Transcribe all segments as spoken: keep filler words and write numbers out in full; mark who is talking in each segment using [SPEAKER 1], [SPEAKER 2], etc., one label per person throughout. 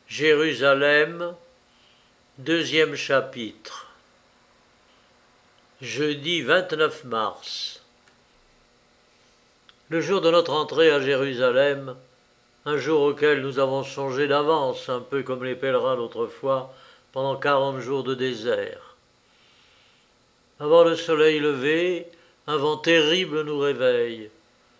[SPEAKER 1] Jérusalem, deuxième chapitre. Jeudi vingt-neuf mars. Le jour de notre entrée à Jérusalem, un jour auquel nous avons songé d'avance, un peu comme les pèlerins d'autrefois, pendant quarante jours de désert. Avant le soleil levé, un vent terrible nous réveille.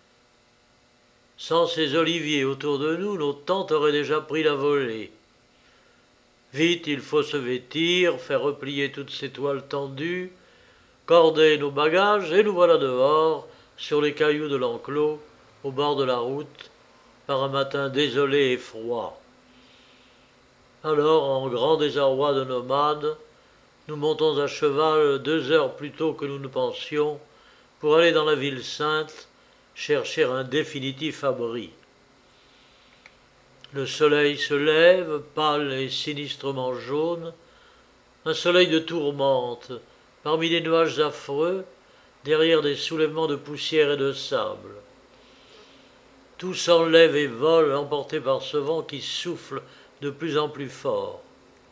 [SPEAKER 1] Sans ces oliviers autour de nous, nos tentes auraient déjà pris la volée. Vite, il faut se vêtir, faire replier toutes ces toiles tendues, corder nos bagages, et nous voilà dehors, sur les cailloux de l'enclos, au bord de la route, par un matin désolé et froid. Alors, en grand désarroi de nomades, nous montons à cheval deux heures plus tôt que nous ne pensions, pour aller dans la ville sainte, chercher un définitif abri. Le soleil se lève, pâle et sinistrement jaune, un soleil de tourmente, parmi des nuages affreux, derrière des soulèvements de poussière et de sable. Tout s'enlève et vole, emporté par ce vent qui souffle de plus en plus fort.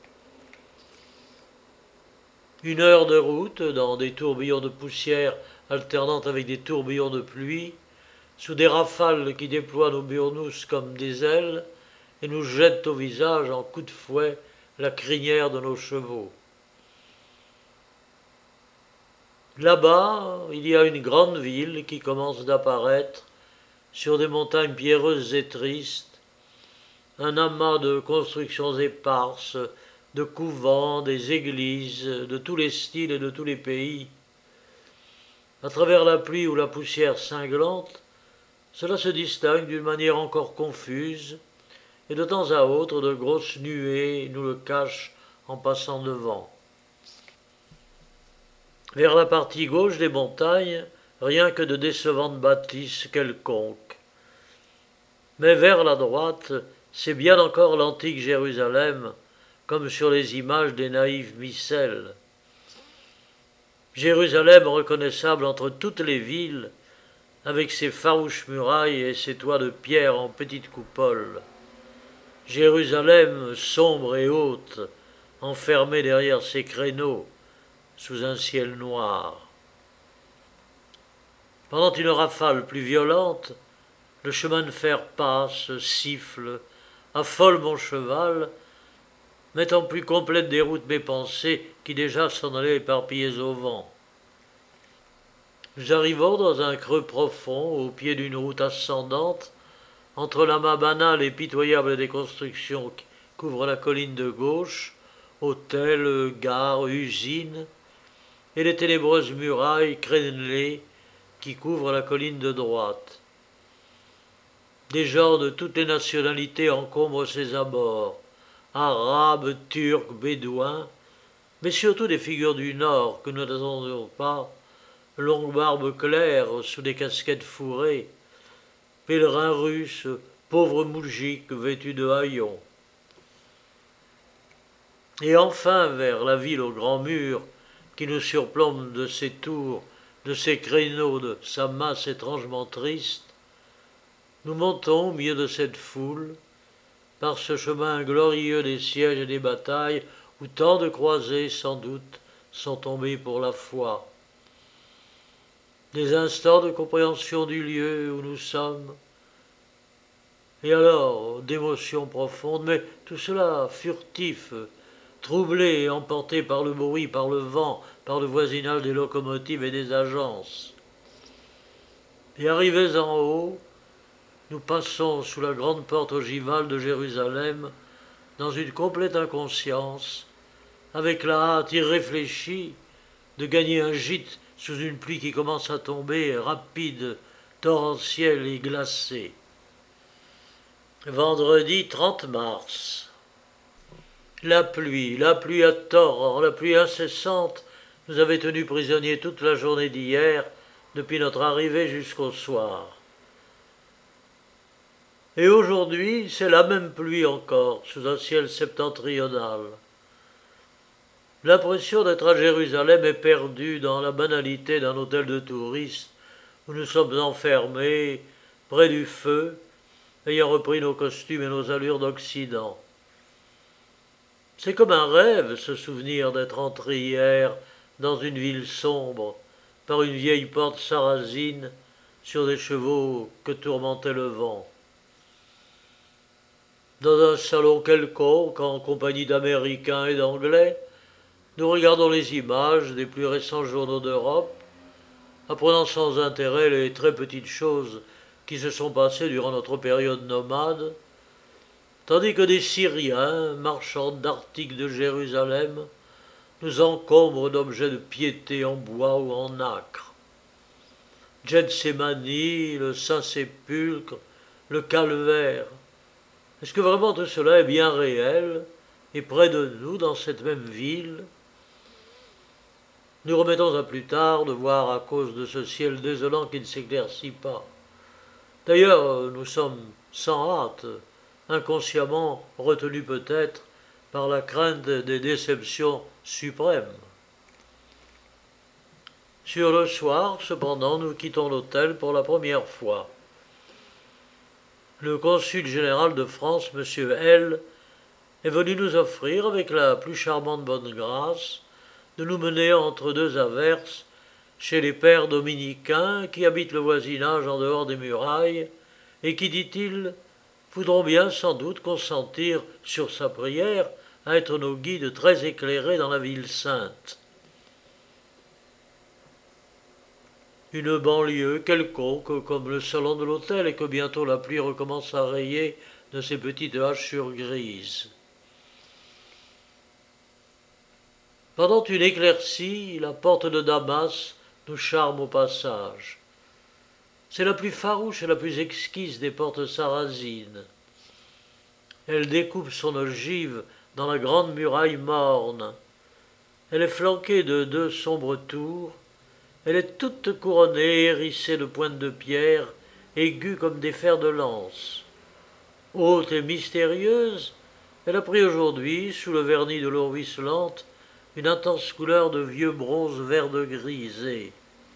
[SPEAKER 1] Une heure de route, dans des tourbillons de poussière alternant avec des tourbillons de pluie, sous des rafales qui déploient nos burnous comme des ailes, et nous jettent au visage en coups de fouet la crinière de nos chevaux. Là-bas, il y a une grande ville qui commence d'apparaître sur des montagnes pierreuses et tristes, un amas de constructions éparses, de couvents, des églises, de tous les styles et de tous les pays. À travers la pluie ou la poussière cinglante, cela se distingue d'une manière encore confuse, et de temps à autre de grosses nuées nous le cachent en passant devant. Vers la partie gauche des montagnes, rien que de décevantes bâtisses quelconques. Mais vers la droite, c'est bien encore l'antique Jérusalem, comme sur les images des naïfs micelles. Jérusalem reconnaissable entre toutes les villes, avec ses farouches murailles et ses toits de pierre en petites coupoles. Jérusalem sombre et haute, enfermée derrière ses créneaux, sous un ciel noir. Pendant une rafale plus violente, le chemin de fer passe, siffle, affole mon cheval, mettant plus complète déroute mes pensées qui déjà s'en allaient éparpillées au vent. Nous arrivons dans un creux profond, au pied d'une route ascendante, entre l'amas banal et pitoyable des constructions qui couvrent la colline de gauche, hôtels, gares, usines, et les ténébreuses murailles crénelées qui couvrent la colline de droite. Des gens de toutes les nationalités encombrent ses abords, arabes, turcs, bédouins, mais surtout des figures du Nord que nous n'attendions pas, longues barbes claires sous des casquettes fourrées, pèlerins russes, pauvres moujiks vêtus de haillons. Et enfin, vers la ville aux grands murs, qui nous surplombe de ses tours, de ses créneaux, de sa masse étrangement triste, nous montons au milieu de cette foule, par ce chemin glorieux des sièges et des batailles, où tant de croisés, sans doute, sont tombés pour la foi. Des instants de compréhension du lieu où nous sommes, et alors d'émotions profondes, mais tout cela furtif, troublé et emporté par le bruit, par le vent, par le voisinage des locomotives et des agences. Et arrivés en haut, nous passons sous la grande porte ogivale de Jérusalem, dans une complète inconscience, avec la hâte irréfléchie de gagner un gîte sous une pluie qui commence à tomber, rapide, torrentielle et glacée. Vendredi trente mars. La pluie, la pluie à torrent, la pluie incessante nous avait tenus prisonniers toute la journée d'hier, depuis notre arrivée jusqu'au soir. Et aujourd'hui, c'est la même pluie encore, sous un ciel septentrional. L'impression d'être à Jérusalem est perdue dans la banalité d'un hôtel de touristes où nous sommes enfermés, près du feu, ayant repris nos costumes et nos allures d'Occident. C'est comme un rêve, ce souvenir d'être entré hier dans une ville sombre, par une vieille porte sarrasine, sur des chevaux que tourmentait le vent. Dans un salon quelconque, en compagnie d'Américains et d'Anglais, nous regardons les images des plus récents journaux d'Europe, apprenant sans intérêt les très petites choses qui se sont passées durant notre période nomade, tandis que des Syriens, marchands d'articles de Jérusalem, nous encombrent d'objets de piété en bois ou en nacre. Gethsémani, le Saint-Sépulcre, le Calvaire. Est-ce que vraiment tout cela est bien réel et près de nous, dans cette même ville? Nous remettons à plus tard de voir à cause de ce ciel désolant qui ne s'éclaircit pas. D'ailleurs, nous sommes sans hâte, inconsciemment retenus peut-être par la crainte des déceptions suprêmes. Sur le soir, cependant, nous quittons l'hôtel pour la première fois. Le consul général de France, M. L., est venu nous offrir, avec la plus charmante bonne grâce, de nous mener entre deux averses chez les pères dominicains qui habitent le voisinage en dehors des murailles et qui, dit-il, voudront bien sans doute consentir sur sa prière à être nos guides très éclairés dans la ville sainte. Une banlieue quelconque comme le salon de l'hôtel et que bientôt la pluie recommence à rayer de ses petites hachures grises. Pendant une éclaircie, la porte de Damas nous charme au passage. C'est la plus farouche et la plus exquise des portes sarrasines. Elle découpe son ogive dans la grande muraille morne. Elle est flanquée de deux sombres tours. Elle est toute couronnée et hérissée de pointes de pierre, aiguës comme des fers de lance. Haute et mystérieuse, elle a pris aujourd'hui, sous le vernis de l'eau ruisselante, une intense couleur de vieux bronze vert de grisé.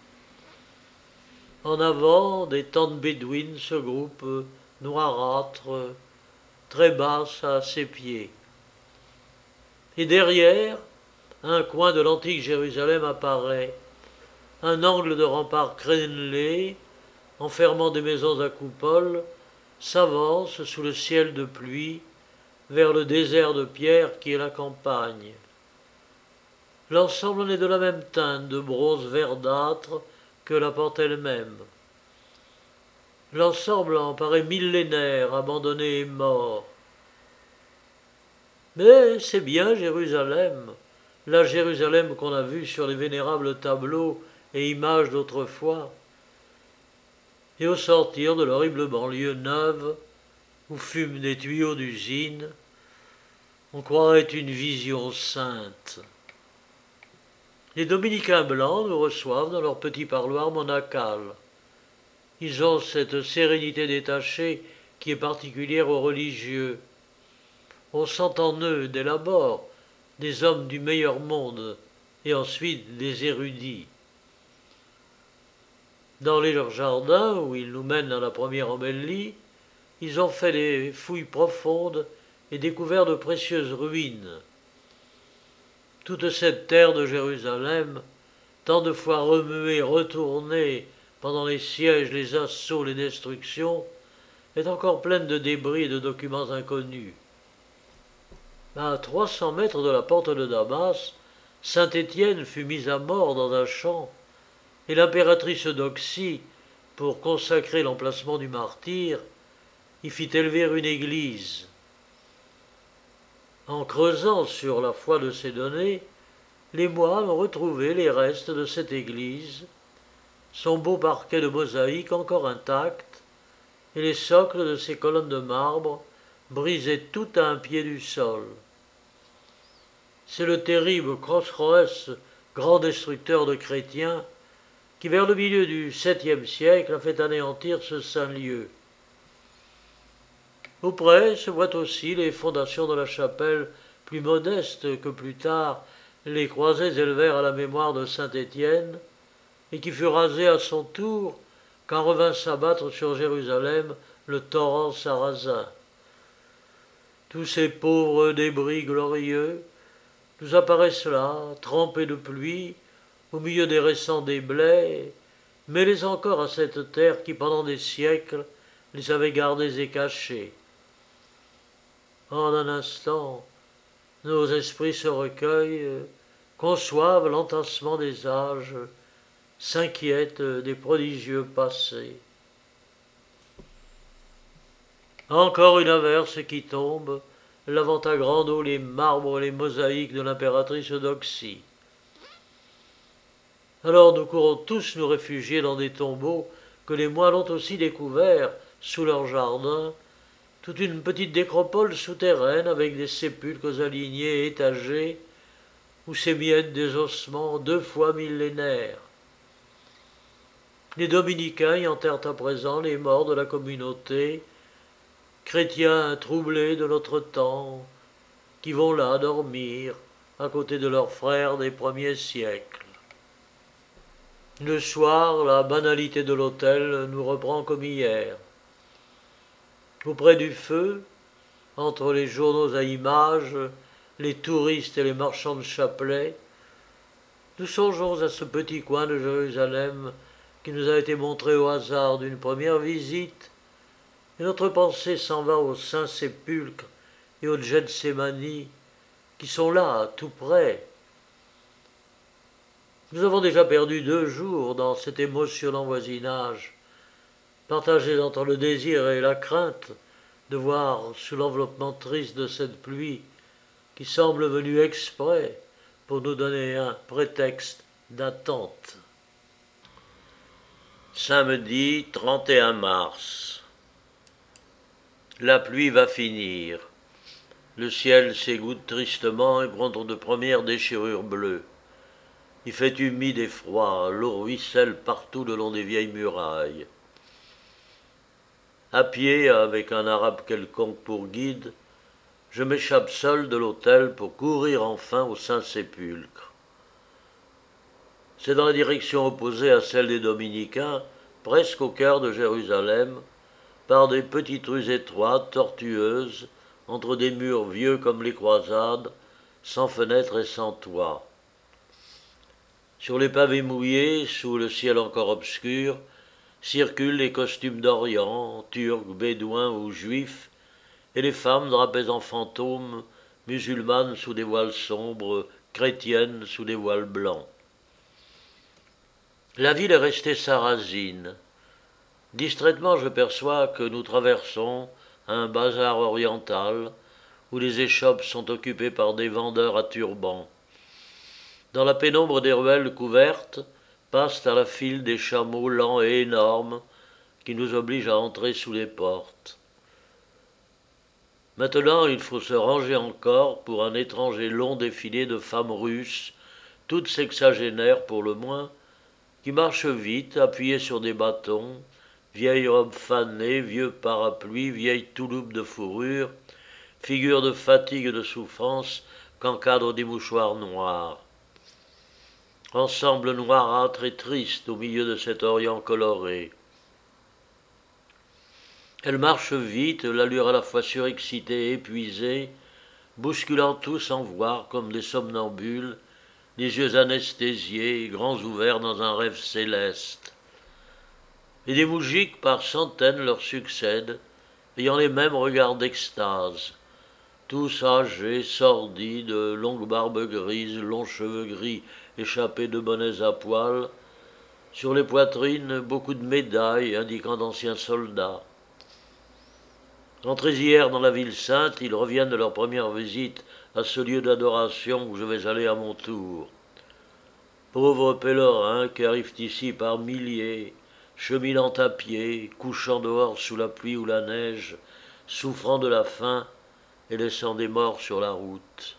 [SPEAKER 1] En avant, des tentes bédouines se groupent, noirâtres, très basses à ses pieds. Et derrière, un coin de l'antique Jérusalem apparaît, un angle de rempart crénelé, enfermant des maisons à coupole, s'avance sous le ciel de pluie vers le désert de pierre qui est la campagne. L'ensemble en est de la même teinte de bronze verdâtre que la porte elle-même. L'ensemble en paraît millénaire, abandonné et mort. Mais c'est bien Jérusalem, la Jérusalem qu'on a vue sur les vénérables tableaux et images d'autrefois. Et au sortir de l'horrible banlieue neuve, où fument des tuyaux d'usine, on croirait une vision sainte. Les dominicains blancs nous reçoivent dans leur petit parloir monacal. Ils ont cette sérénité détachée qui est particulière aux religieux. On sent en eux, dès l'abord, des hommes du meilleur monde et ensuite des érudits. Dans leur jardin, où ils nous mènent à la première embellie, ils ont fait des fouilles profondes et découvert de précieuses ruines. Toute cette terre de Jérusalem, tant de fois remuée, retournée pendant les sièges, les assauts, les destructions, est encore pleine de débris et de documents inconnus. À trois cents mètres de la porte de Damas, saint Étienne fut mis à mort dans un champ, et l'impératrice d'Oxy, pour consacrer l'emplacement du martyr, y fit élever une église. En creusant sur la foi de ces données, les moines ont retrouvé les restes de cette église, son beau parquet de mosaïque encore intact, et les socles de ses colonnes de marbre brisés tout à un pied du sol. C'est le terrible Chosroès, grand destructeur de chrétiens, qui vers le milieu du septième siècle a fait anéantir ce saint lieu. Auprès se voient aussi les fondations de la chapelle, plus modestes que plus tard les croisés élevèrent à la mémoire de saint Étienne, et qui fut rasée à son tour quand revint s'abattre sur Jérusalem le torrent sarrasin. Tous ces pauvres débris glorieux nous apparaissent là, trempés de pluie, au milieu des récents déblais, mêlés encore à cette terre qui, pendant des siècles, les avait gardés et cachés. En un instant, nos esprits se recueillent, conçoivent l'entassement des âges, s'inquiètent des prodigieux passés. Encore une averse qui tombe, lavant à grande eau les marbres et les mosaïques de l'impératrice d'Oxy. Alors nous courons tous nous réfugier dans des tombeaux que les moines ont aussi découverts sous leur jardin, toute une petite nécropole souterraine avec des sépulcres alignés et étagés, où s'émiettent des ossements deux fois millénaires. Les dominicains y enterrent à présent les morts de la communauté, chrétiens troublés de notre temps, qui vont là dormir à côté de leurs frères des premiers siècles. Le soir, la banalité de l'autel nous reprend comme hier. Auprès du feu, entre les journaux à images, les touristes et les marchands de chapelets, nous songeons à ce petit coin de Jérusalem qui nous a été montré au hasard d'une première visite, et notre pensée s'en va aux saints sépulcres et aux Gethsémani, qui sont là, tout près. Nous avons déjà perdu deux jours dans cet émotionnant voisinage, partagés entre le désir et la crainte de voir sous l'enveloppement triste de cette pluie qui semble venue exprès pour nous donner un prétexte d'attente. Samedi trente et un mars. La pluie va finir. Le ciel s'égoutte tristement et prend de premières déchirures bleues. Il fait humide et froid, l'eau ruisselle partout le long des vieilles murailles. À pied, avec un arabe quelconque pour guide, je m'échappe seul de l'hôtel pour courir enfin au Saint-Sépulcre. C'est dans la direction opposée à celle des Dominicains, presque au cœur de Jérusalem, par des petites rues étroites, tortueuses, entre des murs vieux comme les croisades, sans fenêtres et sans toit. Sur les pavés mouillés, sous le ciel encore obscur, circulent les costumes d'Orient, turcs, bédouins ou juifs, et les femmes drapées en fantômes, musulmanes sous des voiles sombres, chrétiennes sous des voiles blancs. La ville est restée sarrasine. Distraitement, je perçois que nous traversons un bazar oriental où les échoppes sont occupées par des vendeurs à turbans. Dans la pénombre des ruelles couvertes passent à la file des chameaux lents et énormes qui nous obligent à entrer sous les portes. Maintenant, il faut se ranger encore pour un étrange et long défilé de femmes russes, toutes sexagénaires pour le moins, qui marchent vite, appuyées sur des bâtons, vieilles robes fanées, vieux parapluies, vieilles touloupes de fourrure, figures de fatigue et de souffrance qu'encadrent des mouchoirs noirs. Ensemble noirâtre et triste au milieu de cet Orient coloré. Elles marchent vite, l'allure à la fois surexcitée et épuisée, bousculant tout sans voir comme des somnambules, les yeux anesthésiés, grands ouverts dans un rêve céleste. Et des moujiks par centaines leur succèdent, ayant les mêmes regards d'extase, tous âgés, sordides, longues barbes grises, longs cheveux gris échappés de bonnets à poils, sur les poitrines beaucoup de médailles indiquant d'anciens soldats. Entrés hier dans la ville sainte, ils reviennent de leur première visite à ce lieu d'adoration où je vais aller à mon tour. Pauvres pèlerins qui arrivent ici par milliers, cheminant à pied, couchant dehors sous la pluie ou la neige, souffrant de la faim et laissant des morts sur la route.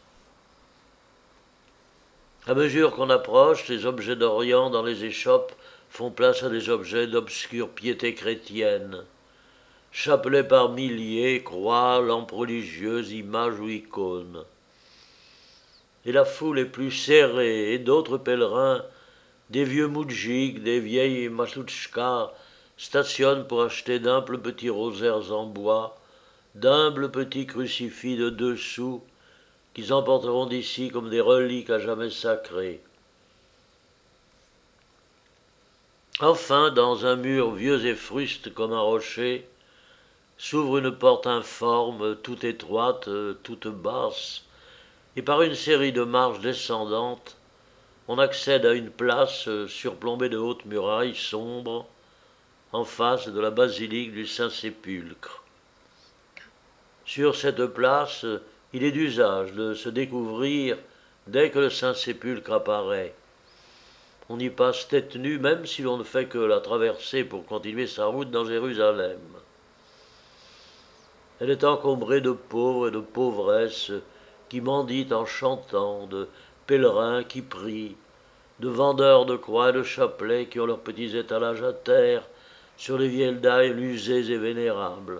[SPEAKER 1] À mesure qu'on approche, les objets d'Orient dans les échoppes font place à des objets d'obscure piété chrétienne. Chapelets par milliers, croix, lampes religieuses, images ou icônes. Et la foule est plus serrée, et d'autres pèlerins, des vieux moudjiks, des vieilles matouchkas, stationnent pour acheter d'amples petits rosaires en bois, d'humbles petits crucifix de deux sous qu'ils emporteront d'ici comme des reliques à jamais sacrées. Enfin, dans un mur vieux et fruste comme un rocher, s'ouvre une porte informe, toute étroite, toute basse, et par une série de marches descendantes, on accède à une place surplombée de hautes murailles sombres, en face de la basilique du Saint-Sépulcre. Sur cette place, il est d'usage de se découvrir dès que le Saint-Sépulcre apparaît. On y passe tête nue, même si l'on ne fait que la traverser pour continuer sa route dans Jérusalem. Elle est encombrée de pauvres et de pauvresses qui mendient en chantant, de pèlerins qui prient, de vendeurs de croix et de chapelets qui ont leurs petits étalages à terre sur les vieilles dalles usées et vénérables.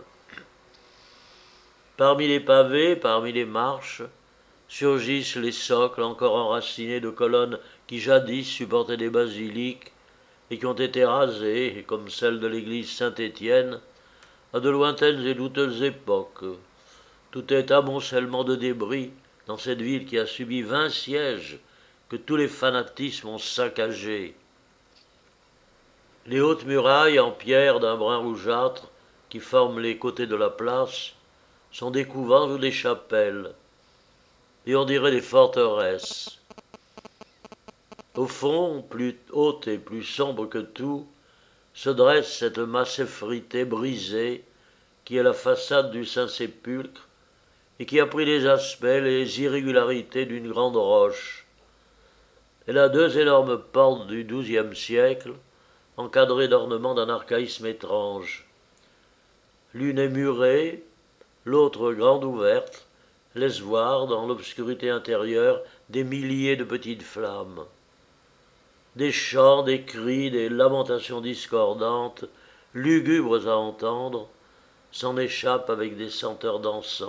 [SPEAKER 1] Parmi les pavés, parmi les marches, surgissent les socles encore enracinés de colonnes qui jadis supportaient des basiliques et qui ont été rasées, comme celle de l'église Saint-Étienne, à de lointaines et douteuses époques. Tout est amoncellement de débris dans cette ville qui a subi vingt sièges que tous les fanatismes ont saccagés. Les hautes murailles en pierre d'un brun rougeâtre qui forment les côtés de la place sont des couvents ou des chapelles, et on dirait des forteresses. Au fond, plus haute et plus sombre que tout, se dresse cette masse effritée, brisée, qui est la façade du Saint-Sépulcre, et qui a pris les aspects, les irrégularités d'une grande roche. Elle a deux énormes portes du douzième siècle, encadrées d'ornements d'un archaïsme étrange. L'une est murée, l'autre grande ouverte, laisse voir, dans l'obscurité intérieure, des milliers de petites flammes. Des chants, des cris, des lamentations discordantes, lugubres à entendre, s'en échappent avec des senteurs d'encens.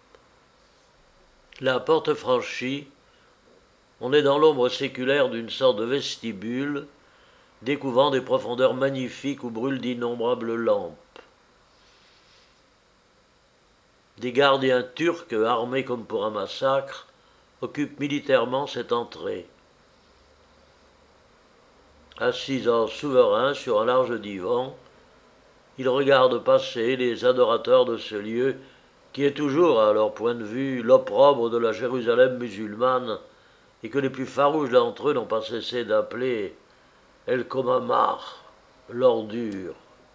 [SPEAKER 1] La porte franchie, on est dans l'ombre séculaire d'une sorte de vestibule, découvrant des profondeurs magnifiques où brûlent d'innombrables lampes. Des gardiens turcs, armés comme pour un massacre, occupent militairement cette entrée. Assis en souverain sur un large divan, ils regardent passer les adorateurs de ce lieu qui est toujours, à leur point de vue, l'opprobre de la Jérusalem musulmane et que les plus farouches d'entre eux n'ont pas cessé d'appeler El Komamar, l'ordure.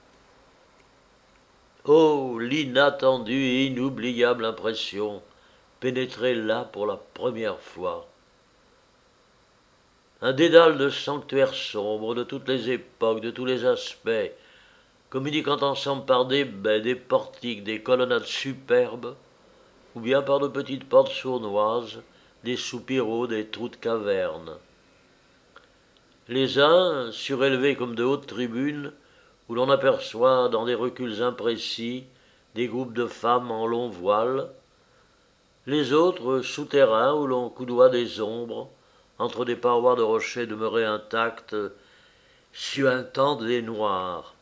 [SPEAKER 1] Oh, l'inattendue et inoubliable impression, pénétrée là pour la première fois. Un dédale de sanctuaires sombres, de toutes les époques, de tous les aspects, communiquant ensemble par des baies, des portiques, des colonnades superbes, ou bien par de petites portes sournoises, des soupiraux, des trous de cavernes. Les uns, surélevés comme de hautes tribunes, où l'on aperçoit dans des reculs imprécis des groupes de femmes en long voile, les autres souterrains où l'on coudoie des ombres, entre des parois de rochers demeurées intactes, suintant des noirs.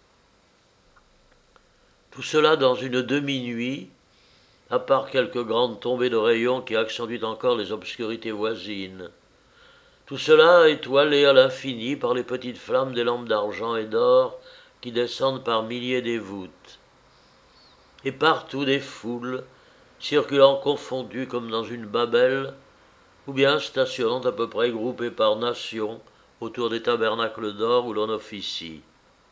[SPEAKER 1] Tout cela dans une demi-nuit, à part quelques grandes tombées de rayons qui accentuent encore les obscurités voisines. Tout cela étoilé à l'infini par les petites flammes des lampes d'argent et d'or qui descendent par milliers des voûtes. Et partout des foules, circulant confondues comme dans une babel, ou bien stationnant à peu près groupées par nations autour des tabernacles d'or où l'on officie.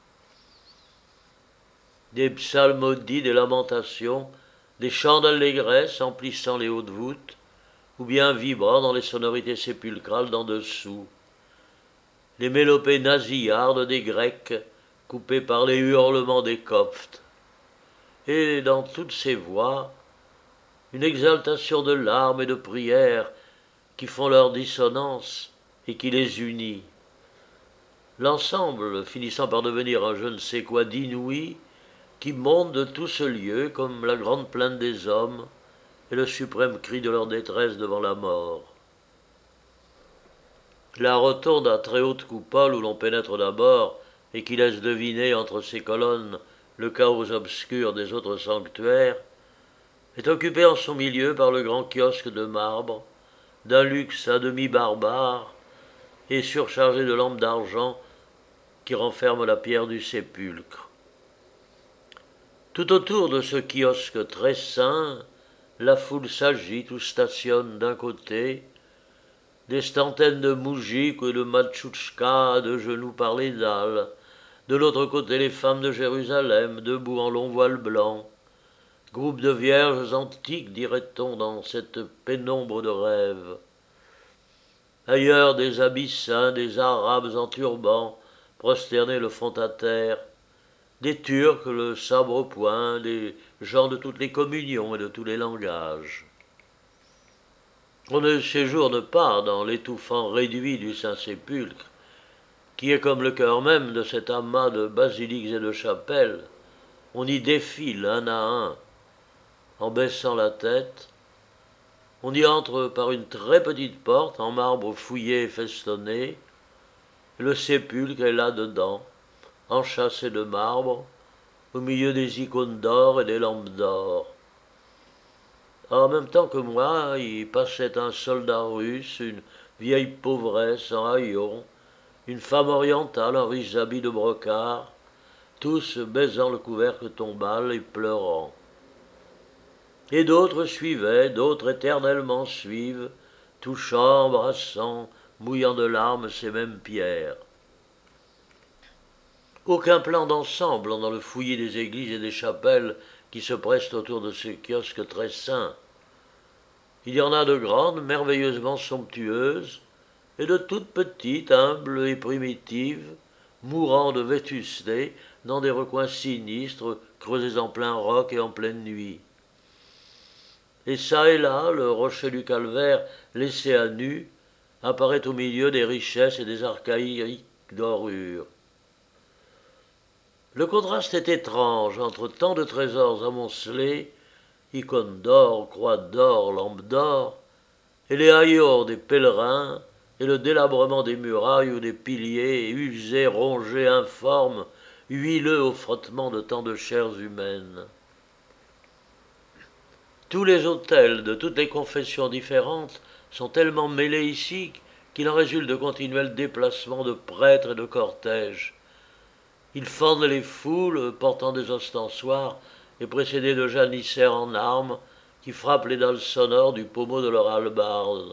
[SPEAKER 1] Des psalmodies, des lamentations, des chants d'allégresse emplissant les hautes voûtes, ou bien vibrant dans les sonorités sépulcrales d'en dessous. Les mélopées nasillardes des Grecs, coupées par les hurlements des Coptes. Et dans toutes ces voix, une exaltation de larmes et de prières qui font leur dissonance et qui les unit. L'ensemble finissant par devenir un je ne sais quoi d'inouï, qui monte de tout ce lieu comme la grande plainte des hommes et le suprême cri de leur détresse devant la mort. La rotonde à très haute coupole où l'on pénètre d'abord et qui laisse deviner entre ses colonnes le chaos obscur des autres sanctuaires est occupé en son milieu par le grand kiosque de marbre, d'un luxe à demi barbare, et surchargé de lampes d'argent qui renferment la pierre du sépulcre. Tout autour de ce kiosque très saint, la foule s'agite ou stationne d'un côté, des centaines de moujik ou de matchouchkas de genoux par les dalles, de l'autre côté les femmes de Jérusalem, debout en long voile blanc, groupe de vierges antiques, dirait-on, dans cette pénombre de rêve. Ailleurs des Abyssins, des Arabes en turban, prosternés le front à terre, des Turcs le sabre au poing, des gens de toutes les communions et de tous les langages. On ne séjourne pas dans l'étouffant réduit du Saint-Sépulcre, qui est comme le cœur même de cet amas de basiliques et de chapelles. On y défile un à un, en baissant la tête. On y entre par une très petite porte en marbre fouillé et festonné. Le sépulcre est là-dedans, enchâssé de marbre, au milieu des icônes d'or et des lampes d'or. En même temps que moi, y passait un soldat russe, une vieille pauvresse en haillons, une femme orientale en riches habits de brocart, tous baisant le couvercle tombal et pleurant. Et d'autres suivaient, d'autres éternellement suivent, touchant, embrassant, mouillant de larmes ces mêmes pierres. Aucun plan d'ensemble dans le fouillis des églises et des chapelles qui se pressent autour de ce kiosque très saint. Il y en a de grandes, merveilleusement somptueuses, et de toutes petites, humbles et primitives, mourant de vétusté dans des recoins sinistres, creusés en plein roc et en pleine nuit. Et çà et là, le rocher du calvaire, laissé à nu, apparaît au milieu des richesses et des archaïques dorures. Le contraste est étrange entre tant de trésors amoncelés, icônes d'or, croix d'or, lampes d'or, et les haillons des pèlerins, et le délabrement des murailles ou des piliers, usés, rongés, informes, huileux au frottement de tant de chairs humaines. Tous les autels de toutes les confessions différentes sont tellement mêlés ici qu'il en résulte de continuels déplacements de prêtres et de cortèges. Ils fendent les foules, portant des ostensoirs, et précédés de janissaires en armes, qui frappent les dalles sonores du pommeau de leur hallebarde.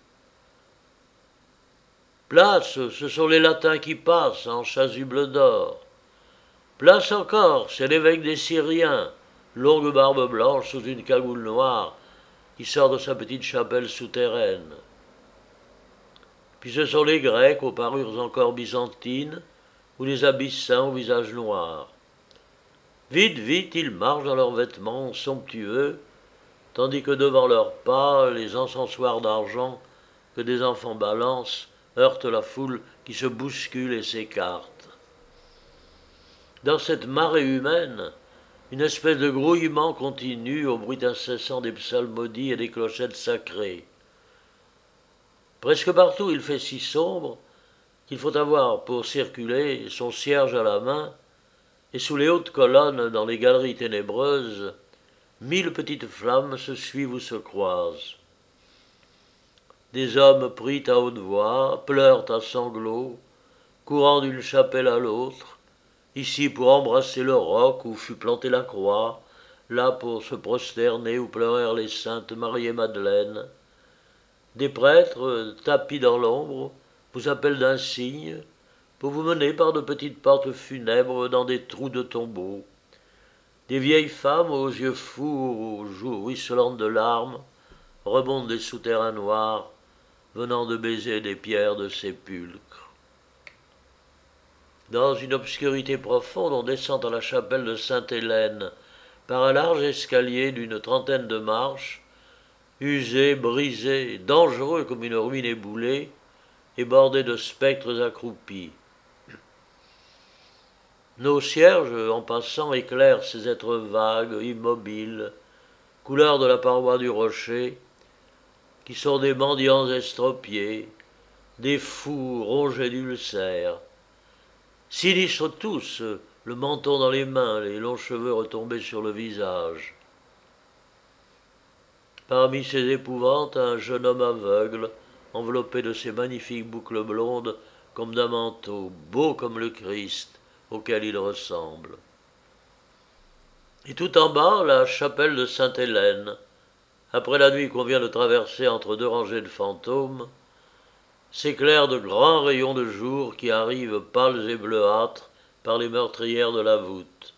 [SPEAKER 1] Place, ce sont les latins qui passent en chasuble d'or. Place encore, c'est l'évêque des Syriens, longue barbe blanche sous une cagoule noire, qui sort de sa petite chapelle souterraine. Puis ce sont les Grecs aux parures encore byzantines, ou les Abyssins au visage noir. Vite, vite, ils marchent dans leurs vêtements somptueux, tandis que devant leurs pas, les encensoirs d'argent que des enfants balancent heurtent la foule qui se bouscule et s'écarte. Dans cette marée humaine, une espèce de grouillement continue au bruit incessant des psalmodies et des clochettes sacrées. Presque partout il fait si sombre qu'il faut avoir pour circuler son cierge à la main, et sous les hautes colonnes dans les galeries ténébreuses, mille petites flammes se suivent ou se croisent. Des hommes prient à haute voix, pleurent à sanglots, courant d'une chapelle à l'autre, ici pour embrasser le roc où fut plantée la croix, là pour se prosterner où pleurèrent les saintes Marie et Madeleine. Des prêtres, tapis dans l'ombre, vous appellent d'un signe, pour vous mener par de petites portes funèbres dans des trous de tombeaux. Des vieilles femmes aux yeux fous, aux joues ruisselantes de larmes, remontent des souterrains noirs, venant de baiser des pierres de sépulcre. Dans une obscurité profonde, on descend à la chapelle de Sainte-Hélène, par un large escalier d'une trentaine de marches, usé, brisé, dangereux comme une ruine éboulée, et bordé de spectres accroupis. Nos cierges, en passant, éclairent ces êtres vagues, immobiles, couleur de la paroi du rocher, qui sont des mendiants estropiés, des fous rongés d'ulcères, sinistres tous, le menton dans les mains, les longs cheveux retombés sur le visage. Parmi ces épouvantes, un jeune homme aveugle, enveloppé de ses magnifiques boucles blondes, comme d'un manteau, beau comme le Christ, auquel il ressemble. Et tout en bas, la chapelle de Sainte-Hélène. Après la nuit qu'on vient de traverser entre deux rangées de fantômes, s'éclairent de grands rayons de jour qui arrivent pâles et bleuâtres par les meurtrières de la voûte.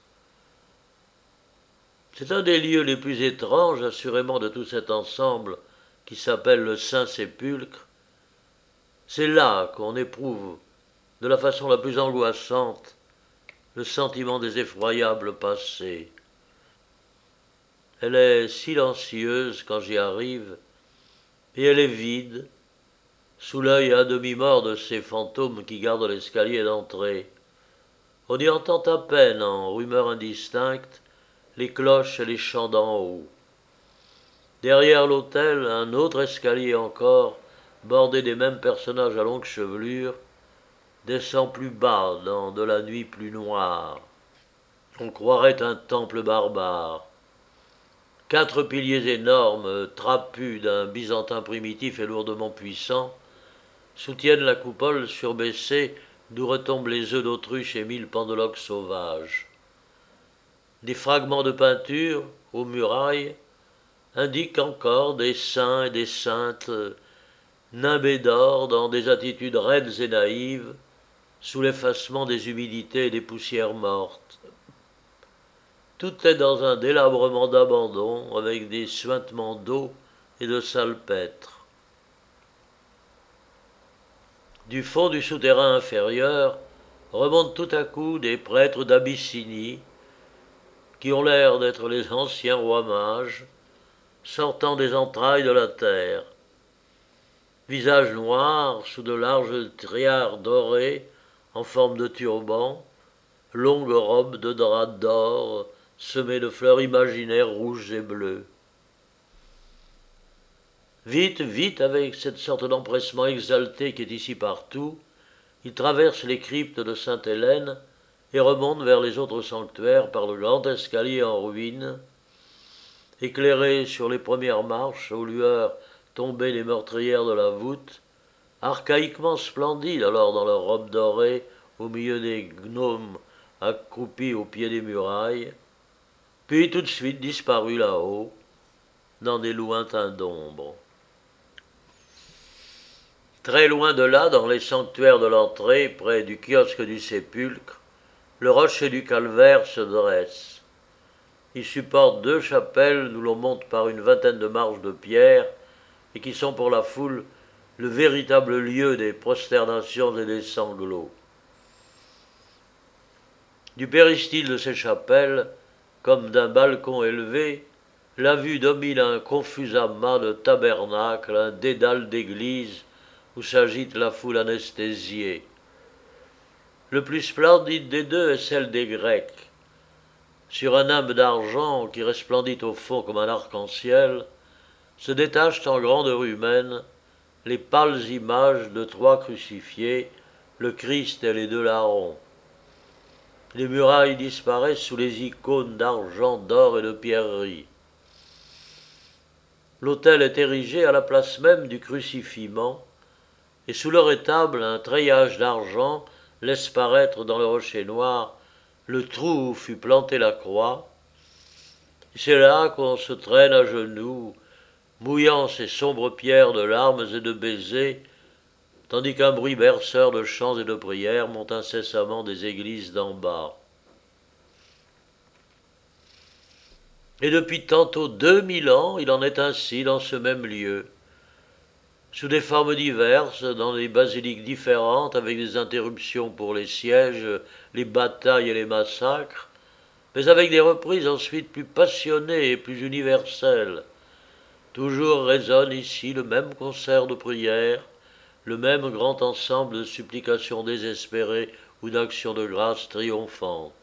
[SPEAKER 1] C'est un des lieux les plus étranges, assurément, de tout cet ensemble qui s'appelle le Saint-Sépulcre. C'est là qu'on éprouve, de la façon la plus angoissante, le sentiment des effroyables passés. Elle est silencieuse quand j'y arrive, et elle est vide, sous l'œil à demi-mort de ces fantômes qui gardent l'escalier d'entrée. On y entend à peine, en rumeurs indistinctes, les cloches et les chants d'en haut. Derrière l'autel, un autre escalier encore, bordé des mêmes personnages à longue chevelure, descend plus bas dans de la nuit plus noire. On croirait un temple barbare. Quatre piliers énormes, trapus d'un byzantin primitif et lourdement puissant, soutiennent la coupole surbaissée d'où retombent les œufs d'autruche et mille pendeloques sauvages. Des fragments de peinture, aux murailles, indiquent encore des saints et des saintes nimbés d'or dans des attitudes raides et naïves, sous l'effacement des humidités et des poussières mortes. Tout est dans un délabrement d'abandon, avec des suintements d'eau et de salpêtre. Du fond du souterrain inférieur remontent tout à coup des prêtres d'Abyssinie, qui ont l'air d'être les anciens rois mages, sortant des entrailles de la terre. Visage noir, sous de larges triards dorés, en forme de turban, longues robes de drap d'or, semées de fleurs imaginaires rouges et bleues. Vite, vite, avec cette sorte d'empressement exalté qui est ici partout, il traverse les cryptes de Sainte-Hélène et remonte vers les autres sanctuaires par le grand escalier en ruine, éclairé sur les premières marches aux lueurs tombées des meurtrières de la voûte, archaïquement splendides alors dans leurs robes dorées au milieu des gnomes accroupis au pied des murailles, puis tout de suite disparu là-haut, dans des lointains d'ombre. Très loin de là, dans les sanctuaires de l'entrée, près du kiosque du sépulcre, le rocher du calvaire se dresse. Il supporte deux chapelles d'où l'on monte par une vingtaine de marches de pierre et qui sont pour la foule le véritable lieu des prosternations et des sanglots. Du péristyle de ces chapelles, comme d'un balcon élevé, la vue domine un confus amas de tabernacles, un dédale d'églises où s'agite la foule anesthésiée. Le plus splendide des deux est celle des Grecs. Sur un nimbe d'argent qui resplendit au fond comme un arc-en-ciel, se détachent en grande rumène les pâles images de trois crucifiés, le Christ et les deux larrons. Les murailles disparaissent sous les icônes d'argent, d'or et de pierreries. L'autel est érigé à la place même du crucifiement, et sous le rétable, un treillage d'argent laisse paraître dans le rocher noir le trou où fut plantée la croix. C'est là qu'on se traîne à genoux, mouillant ces sombres pierres de larmes et de baisers, tandis qu'un bruit berceur de chants et de prières monte incessamment des églises d'en bas. Et depuis tantôt deux mille ans, il en est ainsi dans ce même lieu, sous des formes diverses, dans des basiliques différentes, avec des interruptions pour les sièges, les batailles et les massacres, mais avec des reprises ensuite plus passionnées et plus universelles. Toujours résonne ici le même concert de prières, le même grand ensemble de supplications désespérées ou d'actions de grâce triomphantes.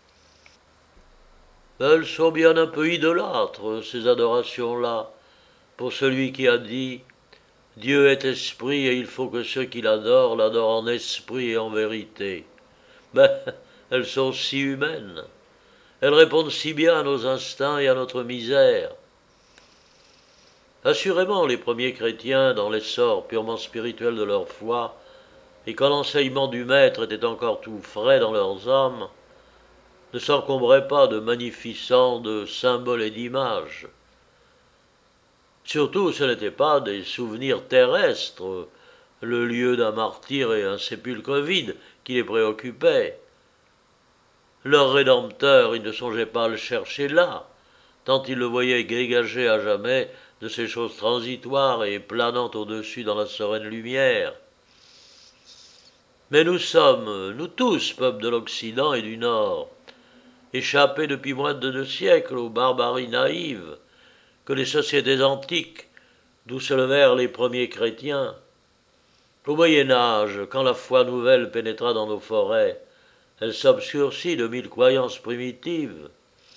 [SPEAKER 1] Elles sont bien un peu idolâtres, ces adorations-là, pour celui qui a dit « Dieu est esprit et il faut que ceux qui l'adorent l'adorent en esprit et en vérité ». Mais elles sont si humaines, elles répondent si bien à nos instincts et à notre misère. Assurément, les premiers chrétiens, dans l'essor purement spirituel de leur foi, et quand l'enseignement du Maître était encore tout frais dans leurs âmes, ne s'encombraient pas de magnificents, de symboles et d'images. Surtout, ce n'étaient pas des souvenirs terrestres, le lieu d'un martyr et un sépulcre vide qui les préoccupaient. Leur Rédempteur, ils ne songeaient pas à le chercher là, tant ils le voyaient dégagé à jamais de ces choses transitoires et planant au-dessus dans la sereine lumière. Mais nous sommes, nous tous, peuples de l'Occident et du Nord, échappés depuis moins de deux siècles aux barbaries naïves que les sociétés antiques, d'où se levèrent les premiers chrétiens. Au Moyen Âge, quand la foi nouvelle pénétra dans nos forêts, elle s'obscurcit de mille croyances primitives.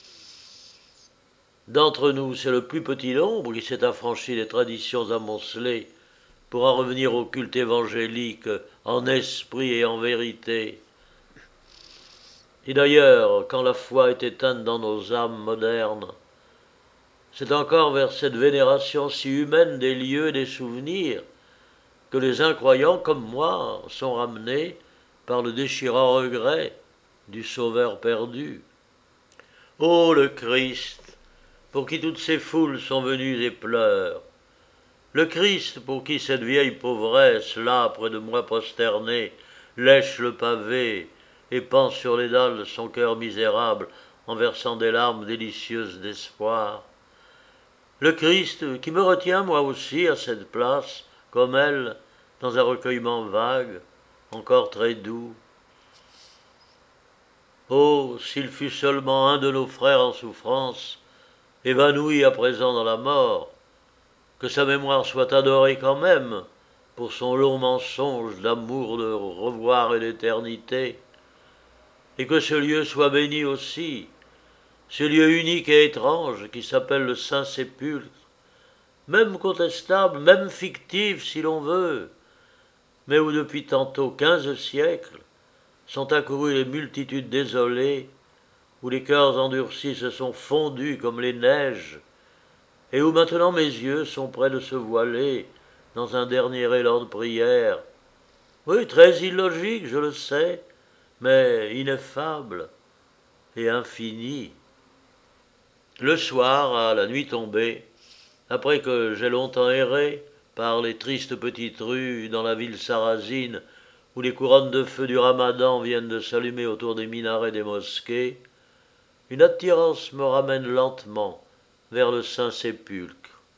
[SPEAKER 1] D'entre nous, c'est le plus petit nombre qui s'est affranchi des traditions amoncelées pour en revenir au culte évangélique en esprit et en vérité. Et d'ailleurs, quand la foi est éteinte dans nos âmes modernes, c'est encore vers cette vénération si humaine des lieux et des souvenirs que les incroyants comme moi sont ramenés par le déchirant regret du Sauveur perdu. Ô le Christ, pour qui toutes ces foules sont venues et pleurent, le Christ pour qui cette vieille pauvresse, là près de moi prosternée, lèche le pavé et pend sur les dalles son cœur misérable en versant des larmes délicieuses d'espoir. Le Christ qui me retient moi aussi à cette place, comme elle, dans un recueillement vague, encore très doux. Oh, s'il fût seulement un de nos frères en souffrance, évanoui à présent dans la mort, que sa mémoire soit adorée quand même pour son long mensonge d'amour de revoir et d'éternité, et que ce lieu soit béni aussi, ce lieu unique et étrange qui s'appelle le Saint-Sépulcre, même contestable, même fictif si l'on veut, mais où depuis tantôt quinze siècles sont accourues les multitudes désolées, où les cœurs endurcis se sont fondus comme les neiges, et où maintenant mes yeux sont près de se voiler dans un dernier élan de prière. Oui, très illogique, je le sais, mais ineffable et infini. Le soir, à la nuit tombée, après que j'ai longtemps erré par les tristes petites rues dans la ville sarrasine où les couronnes de feu du ramadan viennent de s'allumer autour des minarets des mosquées, une attirance me ramène lentement vers le Saint-Sépulcre.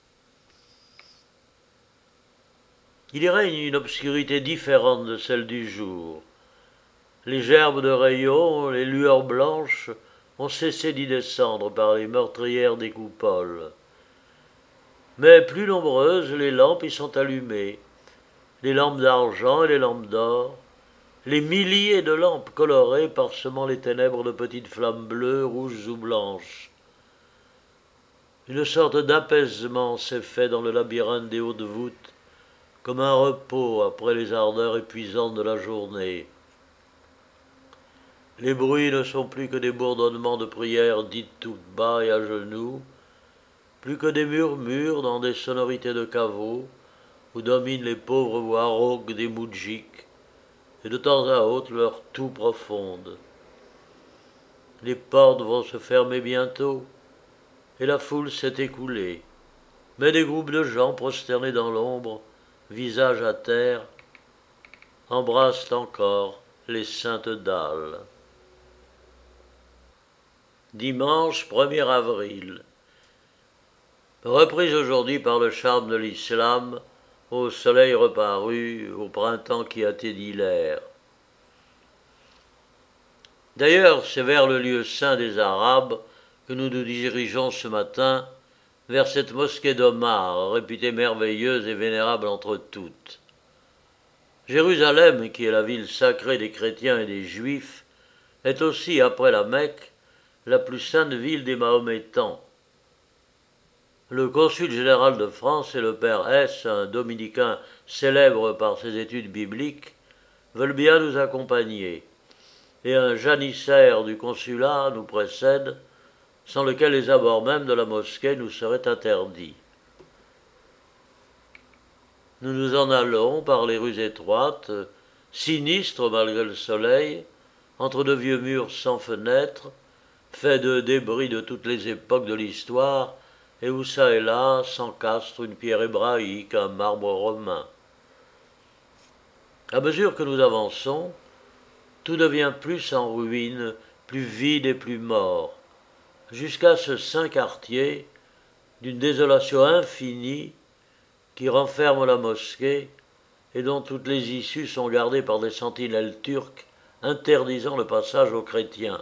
[SPEAKER 1] Il y règne une obscurité différente de celle du jour. Les gerbes de rayons, les lueurs blanches ont cessé d'y descendre par les meurtrières des coupoles. Mais plus nombreuses, les lampes y sont allumées, les lampes d'argent et les lampes d'or, les milliers de lampes colorées parsemant les ténèbres de petites flammes bleues, rouges ou blanches. Une sorte d'apaisement s'est fait dans le labyrinthe des hautes voûtes, comme un repos après les ardeurs épuisantes de la journée. Les bruits ne sont plus que des bourdonnements de prières dites tout bas et à genoux, plus que des murmures dans des sonorités de caveaux, où dominent les pauvres voix rauques des moudjiks, et de temps à autre leur toux profonde. Les portes vont se fermer bientôt, et la foule s'est écoulée, mais des groupes de gens prosternés dans l'ombre, visage à terre, embrassent encore les saintes dalles. Dimanche premier avril. Reprise aujourd'hui par le charme de l'islam, au soleil reparu, au printemps qui a dit l'air. D'ailleurs, c'est vers le lieu saint des Arabes que nous nous dirigeons ce matin, vers cette mosquée d'Omar, réputée merveilleuse et vénérable entre toutes. Jérusalem, qui est la ville sacrée des chrétiens et des juifs, est aussi, après la Mecque, la plus sainte ville des Mahométans. Le consul général de France et le père S, un dominicain célèbre par ses études bibliques, veulent bien nous accompagner, et un janissaire du consulat nous précède, sans lequel les abords même de la mosquée nous seraient interdits. Nous nous en allons par les rues étroites, sinistres malgré le soleil, entre de vieux murs sans fenêtres, faits de débris de toutes les époques de l'histoire, et où çà et là s'encastre une pierre hébraïque, un marbre romain. À mesure que nous avançons, tout devient plus en ruine, plus vide et plus mort, jusqu'à ce saint quartier d'une désolation infinie qui renferme la mosquée et dont toutes les issues sont gardées par des sentinelles turques interdisant le passage aux chrétiens.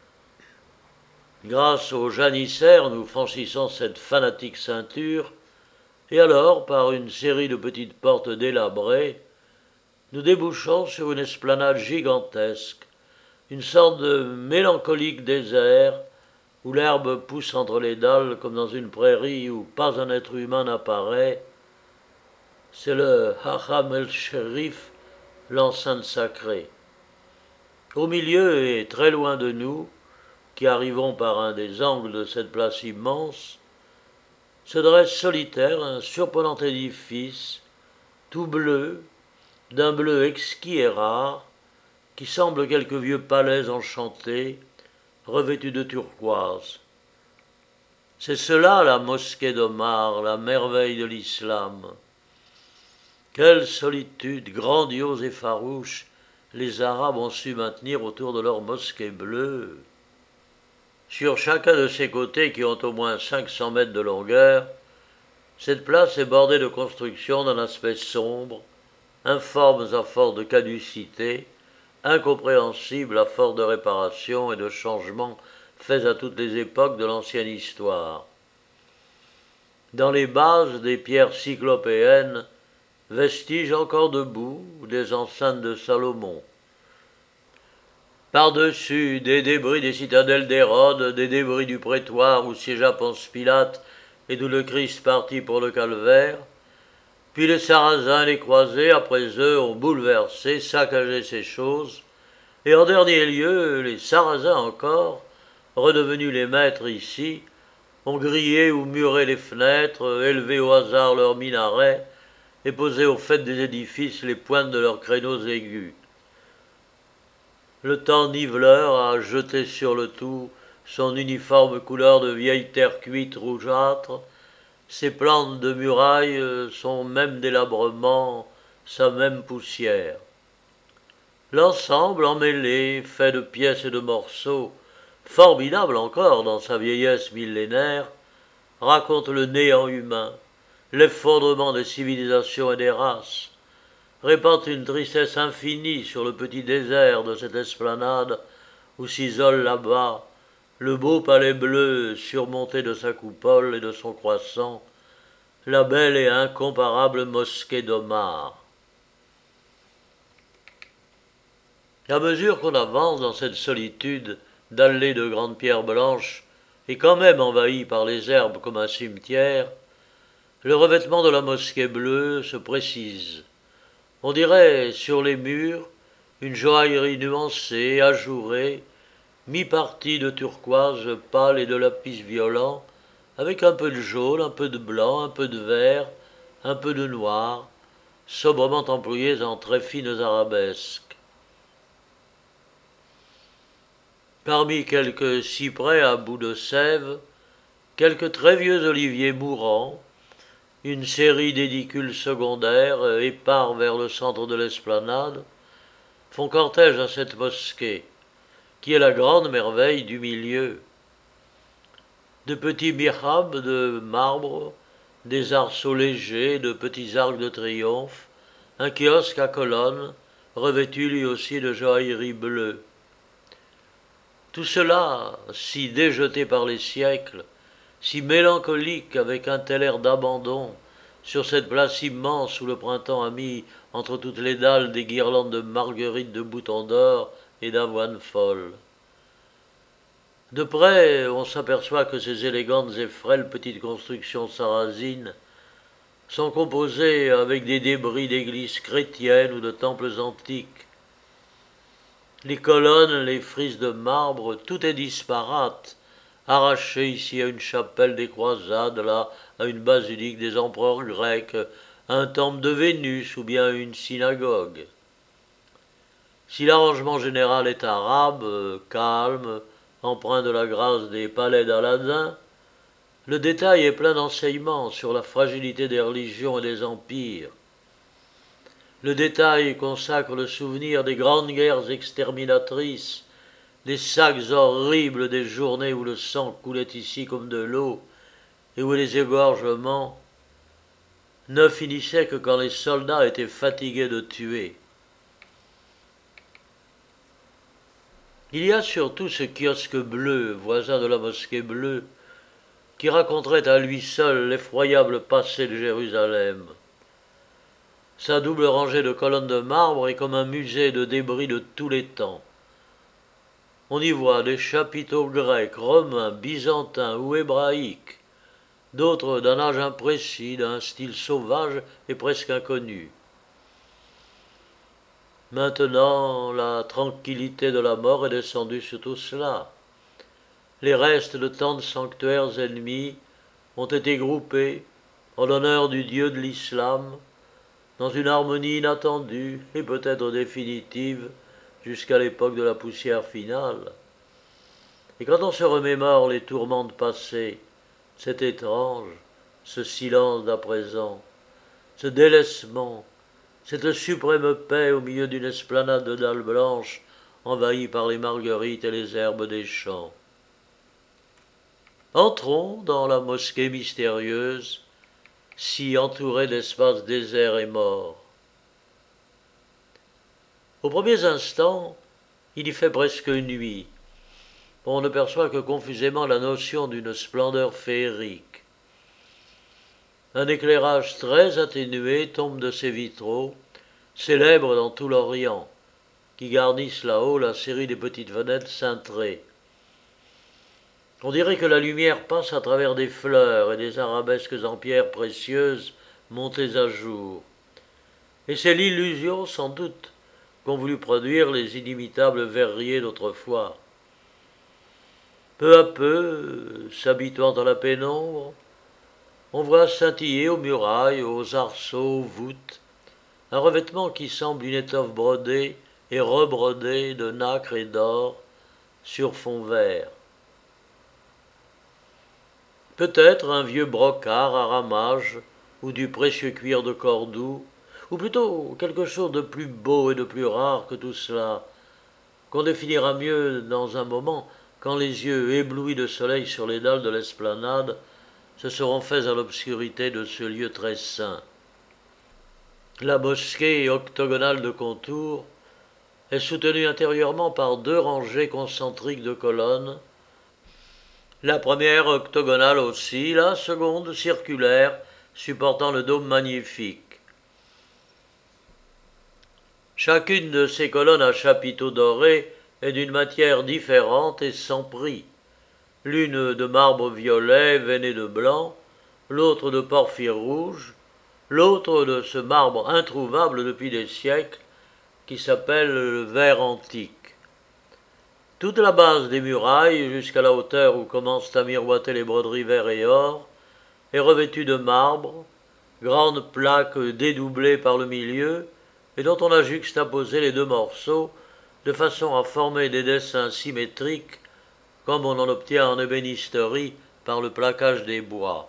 [SPEAKER 1] Grâce aux janissaires, nous franchissons cette fanatique ceinture, et alors, par une série de petites portes délabrées, nous débouchons sur une esplanade gigantesque, une sorte de mélancolique désert, où l'herbe pousse entre les dalles comme dans une prairie où pas un être humain n'apparaît. C'est le Hacham el-Sherif, l'enceinte sacrée. Au milieu et très loin de nous, qui arrivons par un des angles de cette place immense, se dresse solitaire un surprenant édifice, tout bleu, d'un bleu exquis et rare, qui semble quelque vieux palais enchanté, revêtu de turquoise. C'est cela la mosquée d'Omar, la merveille de l'islam. Quelle solitude grandiose et farouche les Arabes ont su maintenir autour de leur mosquée bleue. Sur chacun de ses côtés, qui ont au moins cinq cents mètres de longueur, cette place est bordée de constructions d'un aspect sombre, informes à force de caducité, incompréhensibles à force de réparations et de changements faits à toutes les époques de l'ancienne histoire. Dans les bases des pierres cyclopéennes, vestiges encore debout des enceintes de Salomon. Par-dessus, des débris des citadelles d'Hérode, des débris du prétoire où siégea Ponce Pilate et d'où le Christ partit pour le calvaire. Puis les Sarrasins et les croisés, après eux, ont bouleversé, saccagé ces choses. Et en dernier lieu, les Sarrasins encore, redevenus les maîtres ici, ont grillé ou muré les fenêtres, élevé au hasard leurs minarets et posé au faîte des édifices les pointes de leurs créneaux aigus. Le temps niveleur a jeté sur le tout son uniforme couleur de vieille terre cuite rougeâtre. Ses plantes de murailles sont même délabrement, sa même poussière. L'ensemble emmêlé, fait de pièces et de morceaux, formidable encore dans sa vieillesse millénaire, raconte le néant humain, l'effondrement des civilisations et des races, répand une tristesse infinie sur le petit désert de cette esplanade où s'isole là-bas le beau palais bleu surmonté de sa coupole et de son croissant, la belle et incomparable mosquée d'Omar. À mesure qu'on avance dans cette solitude d'allées de grandes pierres blanches et quand même envahie par les herbes comme un cimetière, le revêtement de la mosquée bleue se précise. On dirait sur les murs une joaillerie nuancée, ajourée, mi-partie de turquoise pâle et de lapis violent, avec un peu de jaune, un peu de blanc, un peu de vert, un peu de noir, sobrement employés en très fines arabesques. Parmi quelques cyprès à bout de sève, quelques très vieux oliviers mourants, une série d'édicules secondaires épars vers le centre de l'esplanade, font cortège à cette mosquée, qui est la grande merveille du milieu. De petits mihrabs de marbre, des arceaux légers, de petits arcs de triomphe, un kiosque à colonnes, revêtu lui aussi de joaillerie bleue. Tout cela, si déjeté par les siècles, si mélancolique avec un tel air d'abandon, sur cette place immense où le printemps a mis entre toutes les dalles des guirlandes de marguerites de boutons d'or et d'avoine folle. De près, on s'aperçoit que ces élégantes et frêles petites constructions sarrasines sont composées avec des débris d'églises chrétiennes ou de temples antiques. Les colonnes, les frises de marbre, tout est disparate, arraché ici à une chapelle des croisades, là à une basilique des empereurs grecs, un temple de Vénus ou bien une synagogue. Si l'arrangement général est arabe, calme, empreint de la grâce des palais d'Aladin, le détail est plein d'enseignements sur la fragilité des religions et des empires. Le détail consacre le souvenir des grandes guerres exterminatrices, des sacs horribles des journées où le sang coulait ici comme de l'eau et où les égorgements ne finissaient que quand les soldats étaient fatigués de tuer. Il y a surtout ce kiosque bleu, voisin de la mosquée bleue, qui raconterait à lui seul l'effroyable passé de Jérusalem. Sa double rangée de colonnes de marbre est comme un musée de débris de tous les temps. On y voit des chapiteaux grecs, romains, byzantins ou hébraïques, d'autres d'un âge imprécis, d'un style sauvage et presque inconnu. Maintenant, la tranquillité de la mort est descendue sur tout cela. Les restes de tant de sanctuaires ennemis ont été groupés, en l'honneur du Dieu de l'islam, dans une harmonie inattendue et peut-être définitive jusqu'à l'époque de la poussière finale. Et quand on se remémore les tourments passés, c'est étrange, ce silence d'à présent, ce délaissement, cette suprême paix au milieu d'une esplanade de dalles blanches envahie par les marguerites et les herbes des champs. Entrons dans la mosquée mystérieuse, si entourée d'espaces déserts et morts. Aux premiers instants, il y fait presque nuit. On ne perçoit que confusément la notion d'une splendeur féerique. Un éclairage très atténué tombe de ces vitraux, célèbres dans tout l'Orient, qui garnissent là-haut la série des petites fenêtres cintrées. On dirait que la lumière passe à travers des fleurs et des arabesques en pierres précieuses montées à jour. Et c'est l'illusion, sans doute, qu'ont voulu produire les inimitables verriers d'autrefois. Peu à peu, s'habituant à la pénombre, on voit scintiller aux murailles, aux arceaux, aux voûtes, un revêtement qui semble une étoffe brodée et rebrodée de nacre et d'or sur fond vert. Peut-être un vieux brocart à ramages ou du précieux cuir de Cordoue, ou plutôt quelque chose de plus beau et de plus rare que tout cela, qu'on définira mieux dans un moment quand les yeux éblouis de soleil sur les dalles de l'esplanade se seront faits à l'obscurité de ce lieu très saint. La mosquée octogonale de contour est soutenue intérieurement par deux rangées concentriques de colonnes, la première octogonale aussi, la seconde circulaire, supportant le dôme magnifique. Chacune de ces colonnes à chapiteaux dorés est d'une matière différente et sans prix. L'une de marbre violet veiné de blanc, l'autre de porphyre rouge, l'autre de ce marbre introuvable depuis des siècles qui s'appelle le verre antique. Toute la base des murailles, jusqu'à la hauteur où commencent à miroiter les broderies vert et or, est revêtue de marbre, grande plaque dédoublée par le milieu, et dont on a juxtaposé les deux morceaux de façon à former des dessins symétriques, comme on en obtient en ébénisterie par le plaquage des bois.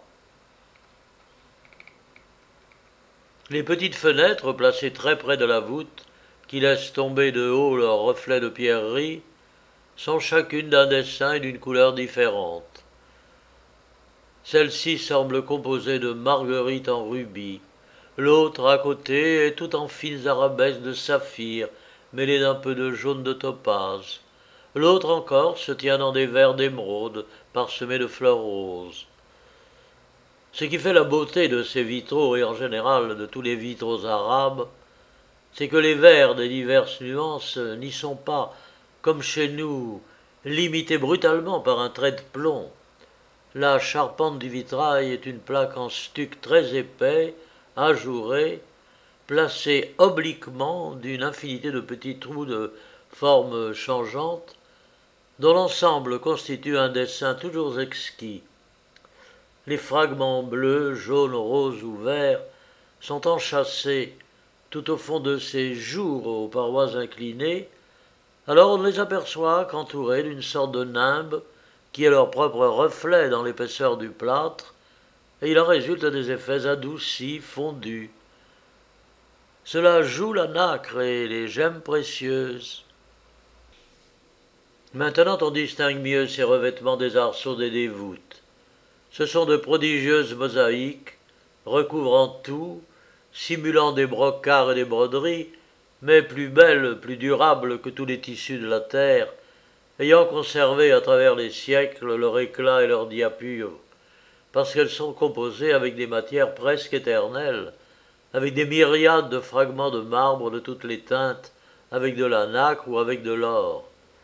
[SPEAKER 1] Les petites fenêtres, placées très près de la voûte, qui laissent tomber de haut leurs reflets de pierreries, sont chacune d'un dessin et d'une couleur différente. Celle-ci semble composée de marguerites en rubis, l'autre à côté est tout en fines arabesques de saphir, mêlées d'un peu de jaune de topaze. L'autre encore se tient dans des verres d'émeraude parsemés de fleurs roses. Ce qui fait la beauté de ces vitraux et en général de tous les vitraux arabes, c'est que les verres des diverses nuances n'y sont pas, comme chez nous, limités brutalement par un trait de plomb. La charpente du vitrail est une plaque en stuc très épais, ajouré, placée obliquement d'une infinité de petits trous de formes changeantes, dont l'ensemble constitue un dessin toujours exquis. Les fragments bleus, jaunes, roses ou verts sont enchâssés tout au fond de ces jours aux parois inclinées, alors on ne les aperçoit qu'entourés d'une sorte de nimbe qui est leur propre reflet dans l'épaisseur du plâtre, et il en résulte des effets adoucis, fondus. Cela joue la nacre et les gemmes précieuses. Maintenant on distingue mieux ces revêtements des arceaux et des voûtes. Ce sont de prodigieuses mosaïques, recouvrant tout, simulant des brocarts et des broderies, mais plus belles, plus durables que tous les tissus de la terre, ayant conservé à travers les siècles leur éclat et leur diapure, parce qu'elles sont composées avec des matières presque éternelles, avec des myriades de fragments de marbre de toutes les teintes, avec de la nacre ou avec de l'or.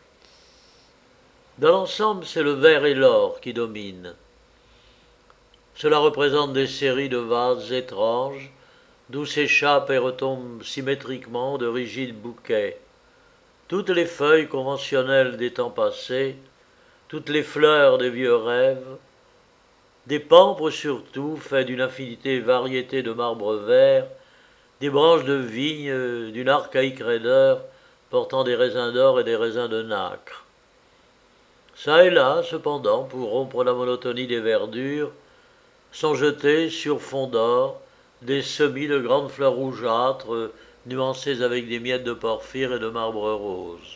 [SPEAKER 1] Dans l'ensemble, c'est le vert et l'or qui dominent. Cela représente des séries de vases étranges, d'où s'échappent et retombent symétriquement de rigides bouquets. Toutes les feuilles conventionnelles des temps passés, toutes les fleurs des vieux rêves, des pampres surtout, faits d'une infinité variété de marbre vert, des branches de vigne d'une archaïque raideur, portant des raisins d'or et des raisins de nacre. Ça et là, cependant, pour rompre la monotonie des verdures, sont jetés sur fond d'or des semis de grandes fleurs rougeâtres, nuancées avec des miettes de porphyre et de marbre rose.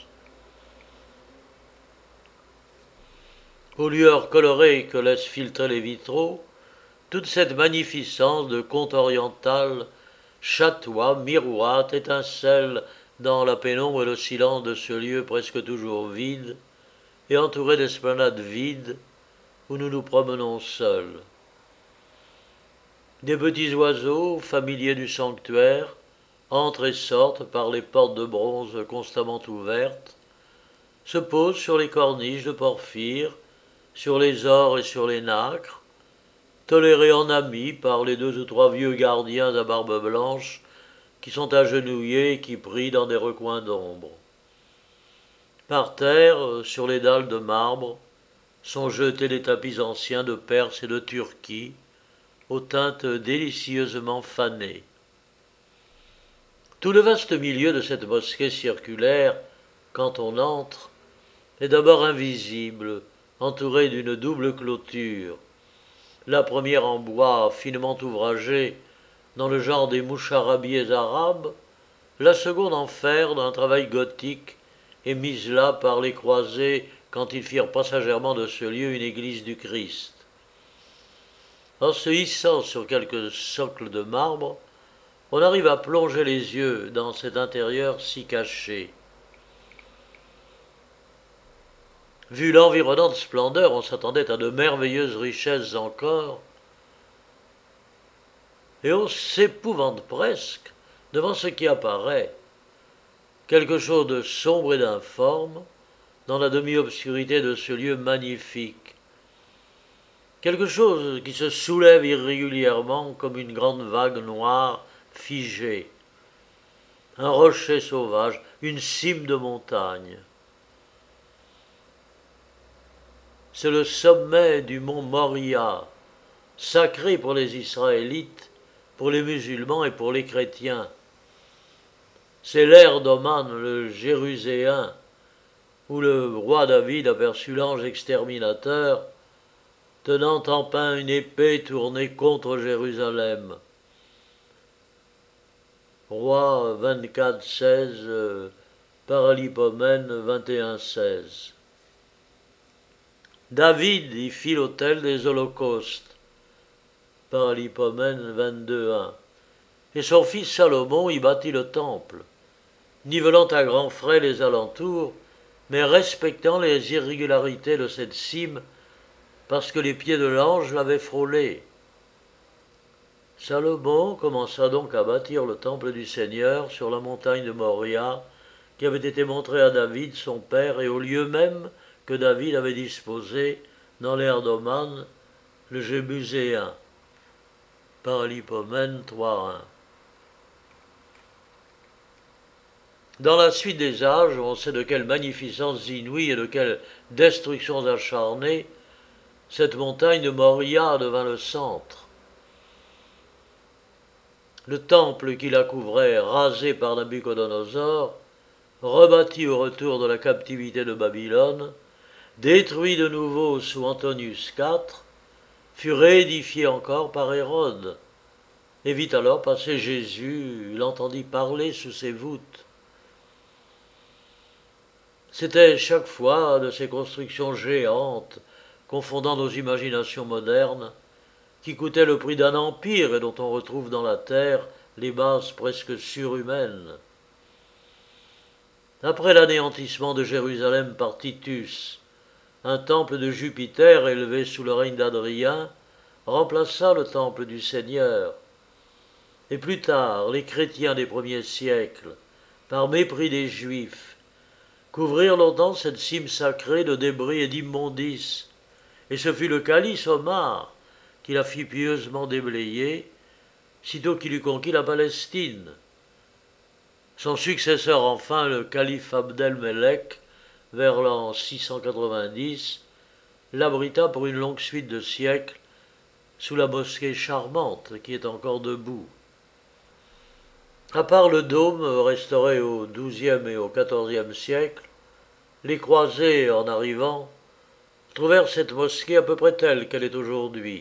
[SPEAKER 1] Aux lueurs colorées que laissent filtrer les vitraux, toute cette magnificence de conte oriental chatoie, miroite, étincelle dans la pénombre et le silence de ce lieu presque toujours vide, et entouré d'esplanades vides où nous nous promenons seuls. Des petits oiseaux, familiers du sanctuaire, entrent et sortent par les portes de bronze constamment ouvertes, se posent sur les corniches de porphyre, sur les ors et sur les nacres, tolérés en amis par les deux ou trois vieux gardiens à barbe blanche qui sont agenouillés et qui prient dans des recoins d'ombre. Par terre, sur les dalles de marbre, sont jetés des tapis anciens de Perse et de Turquie, aux teintes délicieusement fanées. Tout le vaste milieu de cette mosquée circulaire, quand on entre, est d'abord invisible, entouré d'une double clôture, la première en bois finement ouvragé, dans le genre des moucharabiés arabes, la seconde en fer d'un travail gothique et mise là par les croisés quand ils firent passagèrement de ce lieu une église du Christ. En se hissant sur quelques socles de marbre, on arrive à plonger les yeux dans cet intérieur si caché. Vu l'environnante splendeur, on s'attendait à de merveilleuses richesses encore, et on s'épouvante presque devant ce qui apparaît, quelque chose de sombre et d'informe, dans la demi-obscurité de ce lieu magnifique. Quelque chose qui se soulève irrégulièrement comme une grande vague noire figée. Un rocher sauvage, une cime de montagne. C'est le sommet du mont Moria, sacré pour les Israélites, pour les musulmans et pour les chrétiens. C'est l'ère d'Oman, le Jéruséen, où le roi David aperçut l'ange exterminateur tenant en pain une épée tournée contre Jérusalem. Roi vingt-quatre seize, euh, Paralipomène vingt et un seize. David y fit l'autel des holocaustes, Paralipomène vingt-deux un, et son fils Salomon y bâtit le temple, nivelant à grands frais les alentours, mais respectant les irrégularités de cette cime, parce que les pieds de l'ange l'avaient frôlé. Salomon commença donc à bâtir le temple du Seigneur sur la montagne de Moria, qui avait été montré à David, son père, et au lieu même que David avait disposé dans l'ère d'Oman, le Jébuséen. Paralipomène trois un. Dans la suite des âges, on sait de quelle magnificence inouïe et de quelles destructions acharnées cette montagne de Moria devint le centre. le temple qui la couvrait, rasé par Nabuchodonosor, rebâti au retour de la captivité de Babylone, détruit de nouveau sous Antonius quatre, fut réédifié encore par Hérode, et vit alors passer Jésus, il entendit parler sous ses voûtes. C'était chaque fois de ces constructions géantes, confondant nos imaginations modernes, qui coûtaient le prix d'un empire et dont on retrouve dans la terre les bases presque surhumaines. Après l'anéantissement de Jérusalem par Titus, un temple de Jupiter élevé sous le règne d'Adrien remplaça le temple du Seigneur. Et plus tard, les chrétiens des premiers siècles, par mépris des Juifs, couvrirent longtemps cette cime sacrée de débris et d'immondices, et ce fut le calice Omar qui la fit pieusement déblayer, sitôt qu'il eut conquis la Palestine. Son successeur enfin, le calife Abdel-Melek, vers l'an six cent quatre-vingt-dix, l'abrita pour une longue suite de siècles sous la mosquée charmante qui est encore debout. À part le dôme restauré au douzième et au quatorzième siècle, les croisés, en arrivant, trouvèrent cette mosquée à peu près telle qu'elle est aujourd'hui.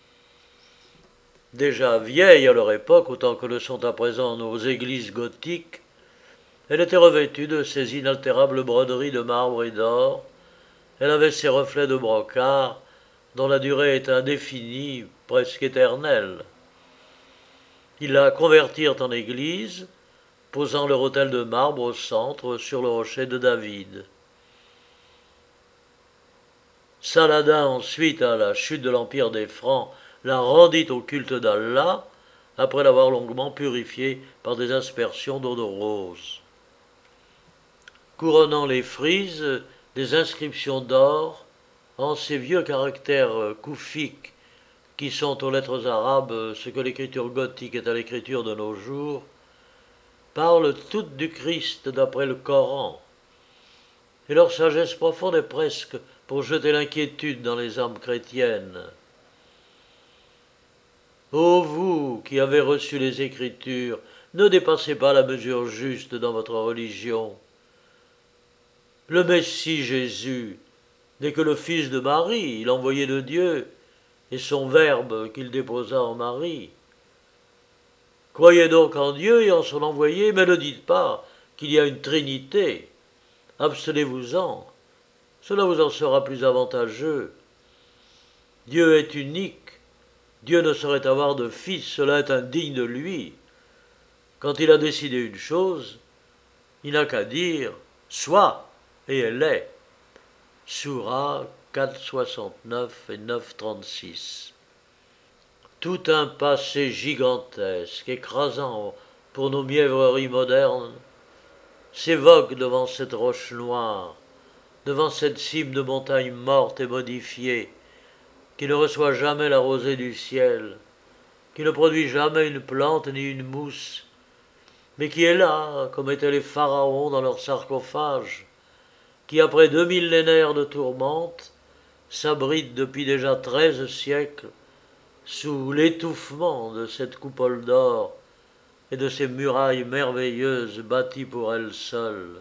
[SPEAKER 1] Déjà vieille à leur époque, autant que le sont à présent nos églises gothiques, elle était revêtue de ces inaltérables broderies de marbre et d'or, elle avait ses reflets de brocart, dont la durée est indéfinie, presque éternelle. Ils la convertirent en église, posant leur autel de marbre au centre, sur le rocher de David. Saladin ensuite, à la chute de l'empire des Francs, la rendit au culte d'Allah, après l'avoir longuement purifiée par des aspersions d'eau de rose. Couronnant les frises, des inscriptions d'or, en ces vieux caractères koufiques qui sont aux lettres arabes ce que l'écriture gothique est à l'écriture de nos jours, parlent toutes du Christ d'après le Coran, et leur sagesse profonde est presque pour jeter l'inquiétude dans les âmes chrétiennes. Ô vous qui avez reçu les Écritures, ne dépassez pas la mesure juste dans votre religion. Le Messie Jésus n'est que le fils de Marie, l'envoyé de Dieu, et son Verbe qu'il déposa en Marie. Croyez donc en Dieu et en son envoyé, mais ne dites pas qu'il y a une Trinité. Abstenez-vous-en, cela vous en sera plus avantageux. Dieu est unique, Dieu ne saurait avoir de fils, cela est indigne de lui. Quand il a décidé une chose, il n'a qu'à dire « soit » et elle est. Soura quatre soixante-neuf et neuf trente-six. Tout un passé gigantesque, écrasant pour nos mièvreries modernes, s'évoque devant cette roche noire, devant cette cime de montagne morte et modifiée, qui ne reçoit jamais la rosée du ciel, qui ne produit jamais une plante ni une mousse, mais qui est là, comme étaient les pharaons dans leur sarcophage, qui, après deux millénaires de tourmente, s'abrite depuis déjà treize siècles sous l'étouffement de cette coupole d'or et de ces murailles merveilleuses bâties pour elle seule.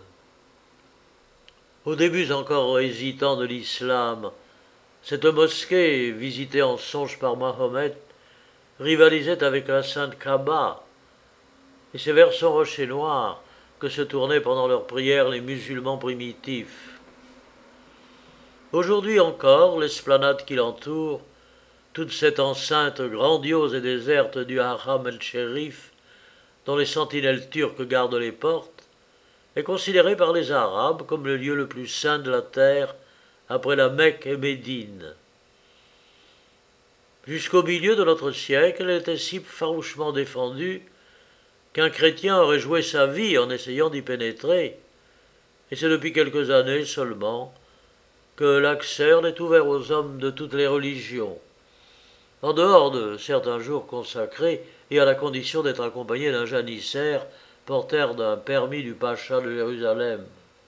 [SPEAKER 1] Aux débuts encore hésitants de l'islam, cette mosquée, visitée en songe par Mahomet, rivalisait avec la sainte Kaaba, et c'est vers son rocher noir que se tournaient pendant leurs prières les musulmans primitifs. Aujourd'hui encore, l'esplanade qui l'entoure, toute cette enceinte grandiose et déserte du Haram el-Sherif, dont les sentinelles turques gardent les portes, est considérée par les Arabes comme le lieu le plus saint de la terre après la Mecque et Médine. Jusqu'au milieu de notre siècle, elle était si farouchement défendue qu'un chrétien aurait joué sa vie en essayant d'y pénétrer, et c'est depuis quelques années seulement que l'accès en est ouvert aux hommes de toutes les religions, en dehors de certains jours consacrés et à la condition d'être accompagné d'un janissaire porteur d'un permis du pacha de Jérusalem.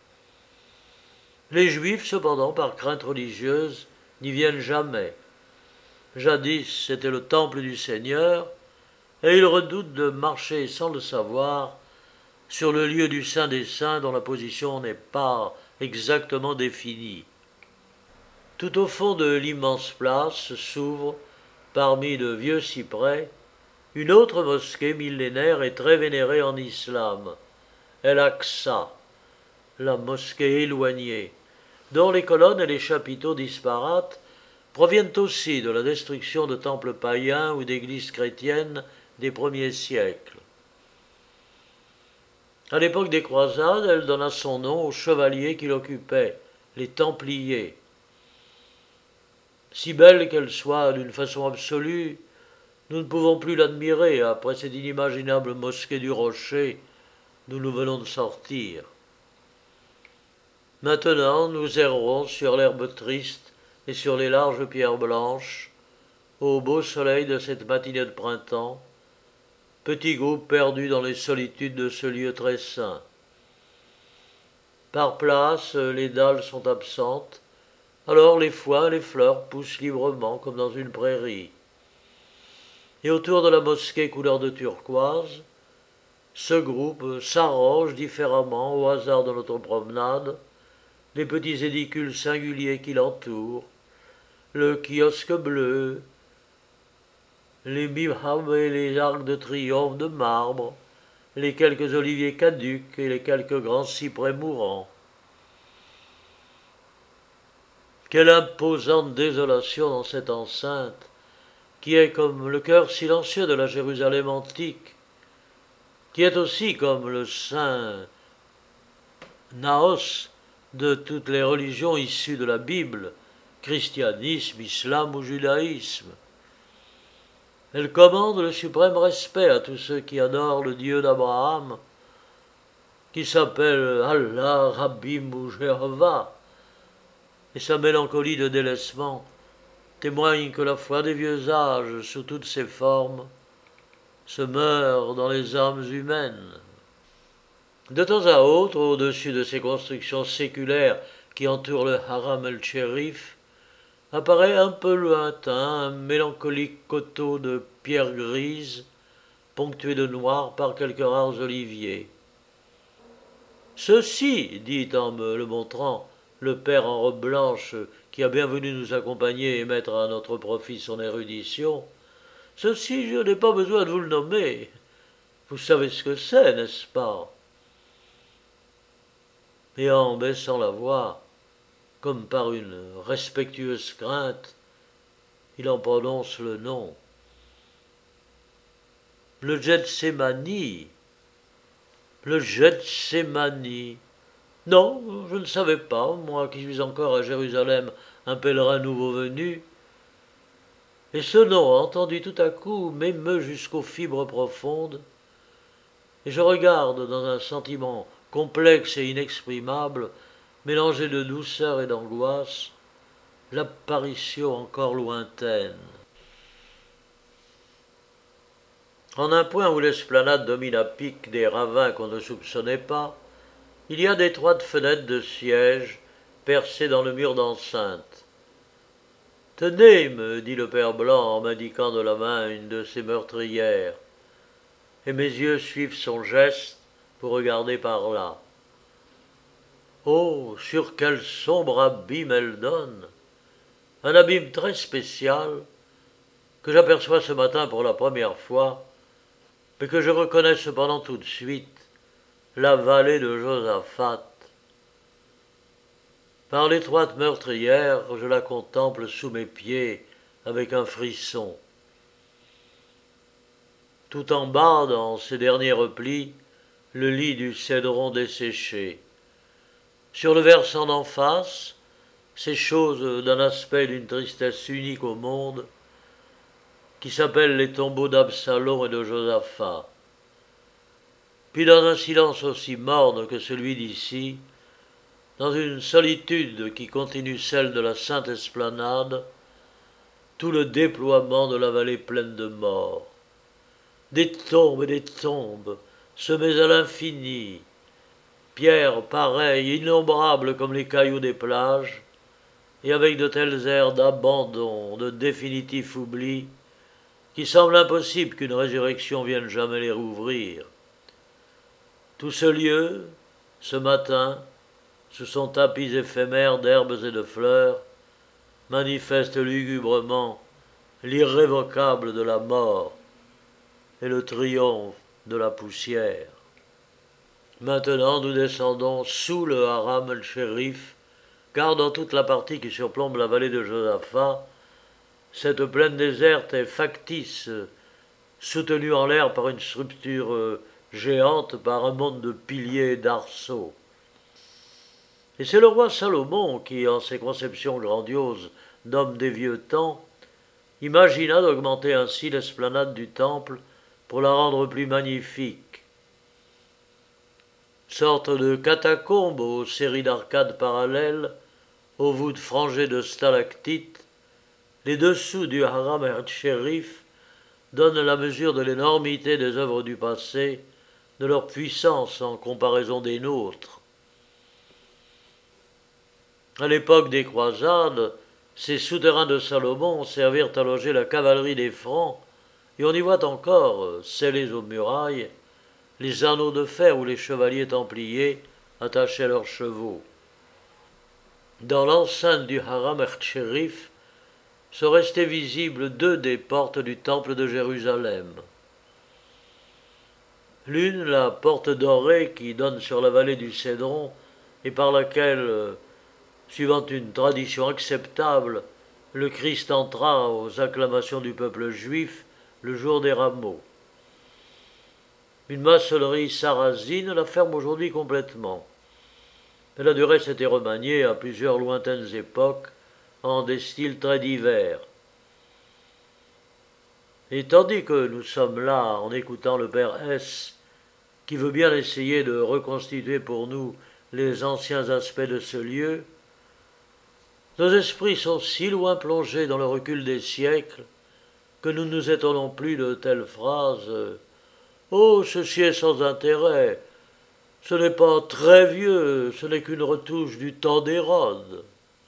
[SPEAKER 1] Les Juifs, cependant, par crainte religieuse, n'y viennent jamais. Jadis, c'était le temple du Seigneur, et il redoute de marcher sans le savoir sur le lieu du Saint des Saints dont la position n'est pas exactement définie. Tout au fond de l'immense place s'ouvre, parmi de vieux cyprès, une autre mosquée millénaire et très vénérée en islam, El-Aqsa, la mosquée éloignée, dont les colonnes et les chapiteaux disparates proviennent aussi de la destruction de temples païens ou d'églises chrétiennes des premiers siècles. À l'époque des croisades, elle donna son nom aux chevaliers qui l'occupaient, les Templiers. Si belle qu'elle soit d'une façon absolue, nous ne pouvons plus l'admirer après cette inimaginable mosquée du rocher d'où nous venons de sortir. Maintenant, nous errons sur l'herbe triste et sur les larges pierres blanches, au beau soleil de cette matinée de printemps, petit groupe perdu dans les solitudes de ce lieu très saint. Par place, les dalles sont absentes, alors les foins et les fleurs poussent librement comme dans une prairie. Et autour de la mosquée couleur de turquoise, ce groupe s'arrange différemment au hasard de notre promenade, les petits édicules singuliers qui l'entourent, le kiosque bleu, les mihrabs et les arcs de triomphe de marbre, les quelques oliviers caducs et les quelques grands cyprès mourants. Quelle imposante désolation dans cette enceinte, qui est comme le cœur silencieux de la Jérusalem antique, qui est aussi comme le saint Naos de toutes les religions issues de la Bible, christianisme, islam ou judaïsme. Elle commande le suprême respect à tous ceux qui adorent le Dieu d'Abraham, qui s'appelle Allah, Rabbim ou Jéhovah, et sa mélancolie de délaissement témoigne que la foi des vieux âges, sous toutes ses formes, se meurt dans les âmes humaines. De temps à autre, au-dessus de ces constructions séculaires qui entourent le Haram el-Chérif, apparaît un peu lointain un mélancolique coteau de pierres grises, ponctué de noir par quelques rares oliviers. Ceci, dit en me le montrant, le père en robe blanche qui a bien voulu nous accompagner et mettre à notre profit son érudition, ceci, je n'ai pas besoin de vous le nommer. Vous savez ce que c'est, n'est-ce pas? Et en baissant la voix, comme par une respectueuse crainte, il en prononce le nom. Le Gethsémani. Le Gethsémani. Non, je ne savais pas, moi qui suis encore à Jérusalem, un pèlerin nouveau venu. Et ce nom, entendu tout à coup, m'émeut jusqu'aux fibres profondes, et je regarde dans un sentiment complexe et inexprimable, mélangé de douceur et d'angoisse, l'apparition encore lointaine. En un point où l'esplanade domine à pic des ravins qu'on ne soupçonnait pas, il y a d'étroites fenêtres de siège percées dans le mur d'enceinte. « Tenez, me dit le père Blanc en m'indiquant de la main une de ces meurtrières, et mes yeux suivent son geste pour regarder par là. Oh, sur quel sombre abîme elle donne! Un abîme très spécial que j'aperçois ce matin pour la première fois, mais que je reconnais cependant tout de suite, la vallée de Josaphat. Par l'étroite meurtrière, je la contemple sous mes pieds avec un frisson. Tout en bas, dans ces derniers replis, le lit du cédron desséché. Sur le versant d'en face, ces choses d'un aspect d'une tristesse unique au monde, qui s'appellent les tombeaux d'Absalom et de Josaphat. Puis dans un silence aussi morne que celui d'ici, dans une solitude qui continue celle de la sainte esplanade, tout le déploiement de la vallée pleine de morts. Des tombes et des tombes, semées à l'infini, pierres pareilles, innombrables comme les cailloux des plages, et avec de tels airs d'abandon, de définitif oubli, qu'il semble impossible qu'une résurrection vienne jamais les rouvrir. Tout ce lieu, ce matin, sous son tapis éphémère d'herbes et de fleurs, manifeste lugubrement l'irrévocable de la mort et le triomphe de la poussière. Maintenant, nous descendons sous le haram el-Shérif, car dans toute la partie qui surplombe la vallée de Josaphat, cette plaine déserte est factice, soutenue en l'air par une structure géante, par un monde de piliers et d'arceaux. Et c'est le roi Salomon qui, en ses conceptions grandioses d'homme des vieux temps, imagina d'augmenter ainsi l'esplanade du temple pour la rendre plus magnifique. Sorte de catacombe aux séries d'arcades parallèles, aux voûtes frangées de stalactites, les dessous du haram el-Shérif donnent la mesure de l'énormité des œuvres du passé, de leur puissance en comparaison des nôtres. À l'époque des croisades, ces souterrains de Salomon servirent à loger la cavalerie des Francs, et on y voit encore, scellés aux murailles, les anneaux de fer où les chevaliers templiers attachaient leurs chevaux. Dans l'enceinte du haram el-Shérif sont restées visibles deux des portes du temple de Jérusalem. L'une, la porte dorée qui donne sur la vallée du Cédron et par laquelle, suivant une tradition acceptable, le Christ entra aux acclamations du peuple juif le jour des rameaux. Une maçonnerie sarrasine la ferme aujourd'hui complètement. Elle a du reste été remaniée à plusieurs lointaines époques en des styles très divers. Et tandis que nous sommes là en écoutant le père S, qui veut bien essayer de reconstituer pour nous les anciens aspects de ce lieu, nos esprits sont si loin plongés dans le recul des siècles que nous ne nous étonnons plus de telles phrases « Oh, ceci est sans intérêt, ce n'est pas très vieux, ce n'est qu'une retouche du temps d'Hérode. »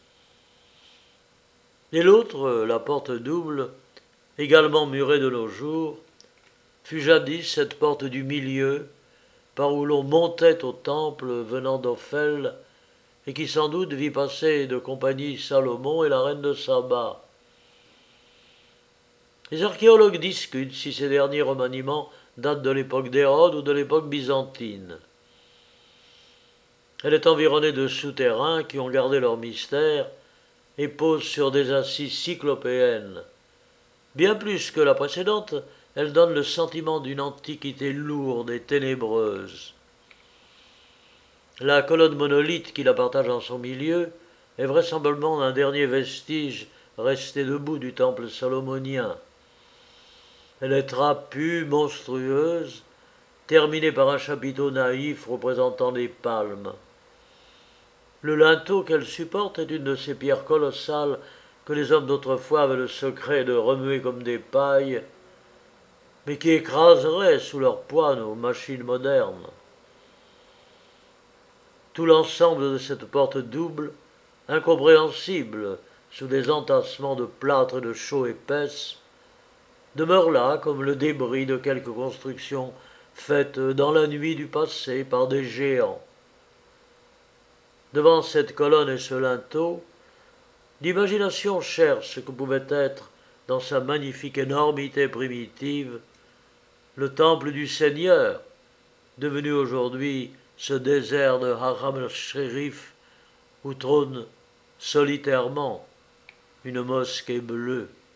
[SPEAKER 1] Et l'autre, la porte double, également murée de nos jours, fut jadis cette porte du milieu, par où l'on montait au temple venant d'Ophel, et qui sans doute vit passer de compagnie Salomon et la reine de Saba. Les archéologues discutent si ces derniers remaniements datent de l'époque d'Hérode ou de l'époque byzantine. Elle est environnée de souterrains qui ont gardé leur mystère et posent sur des assises cyclopéennes. Bien plus que la précédente, elle donne le sentiment d'une antiquité lourde et ténébreuse. La colonne monolithe qui la partage en son milieu est vraisemblablement un dernier vestige resté debout du temple salomonien. Elle est trapue, monstrueuse, terminée par un chapiteau naïf représentant des palmes. Le linteau qu'elle supporte est une de ces pierres colossales que les hommes d'autrefois avaient le secret de remuer comme des pailles, mais qui écraseraient sous leur poids nos machines modernes. Tout l'ensemble de cette porte double, incompréhensible sous des entassements de plâtre et de chaux épaisses, demeure là comme le débris de quelque construction faite dans la nuit du passé par des géants. Devant cette colonne et ce linteau, l'imagination cherche ce que pouvait être, dans sa magnifique énormité primitive, le temple du Seigneur, devenu aujourd'hui ce désert de Haram el-Shérif où trône solitairement une mosquée bleue.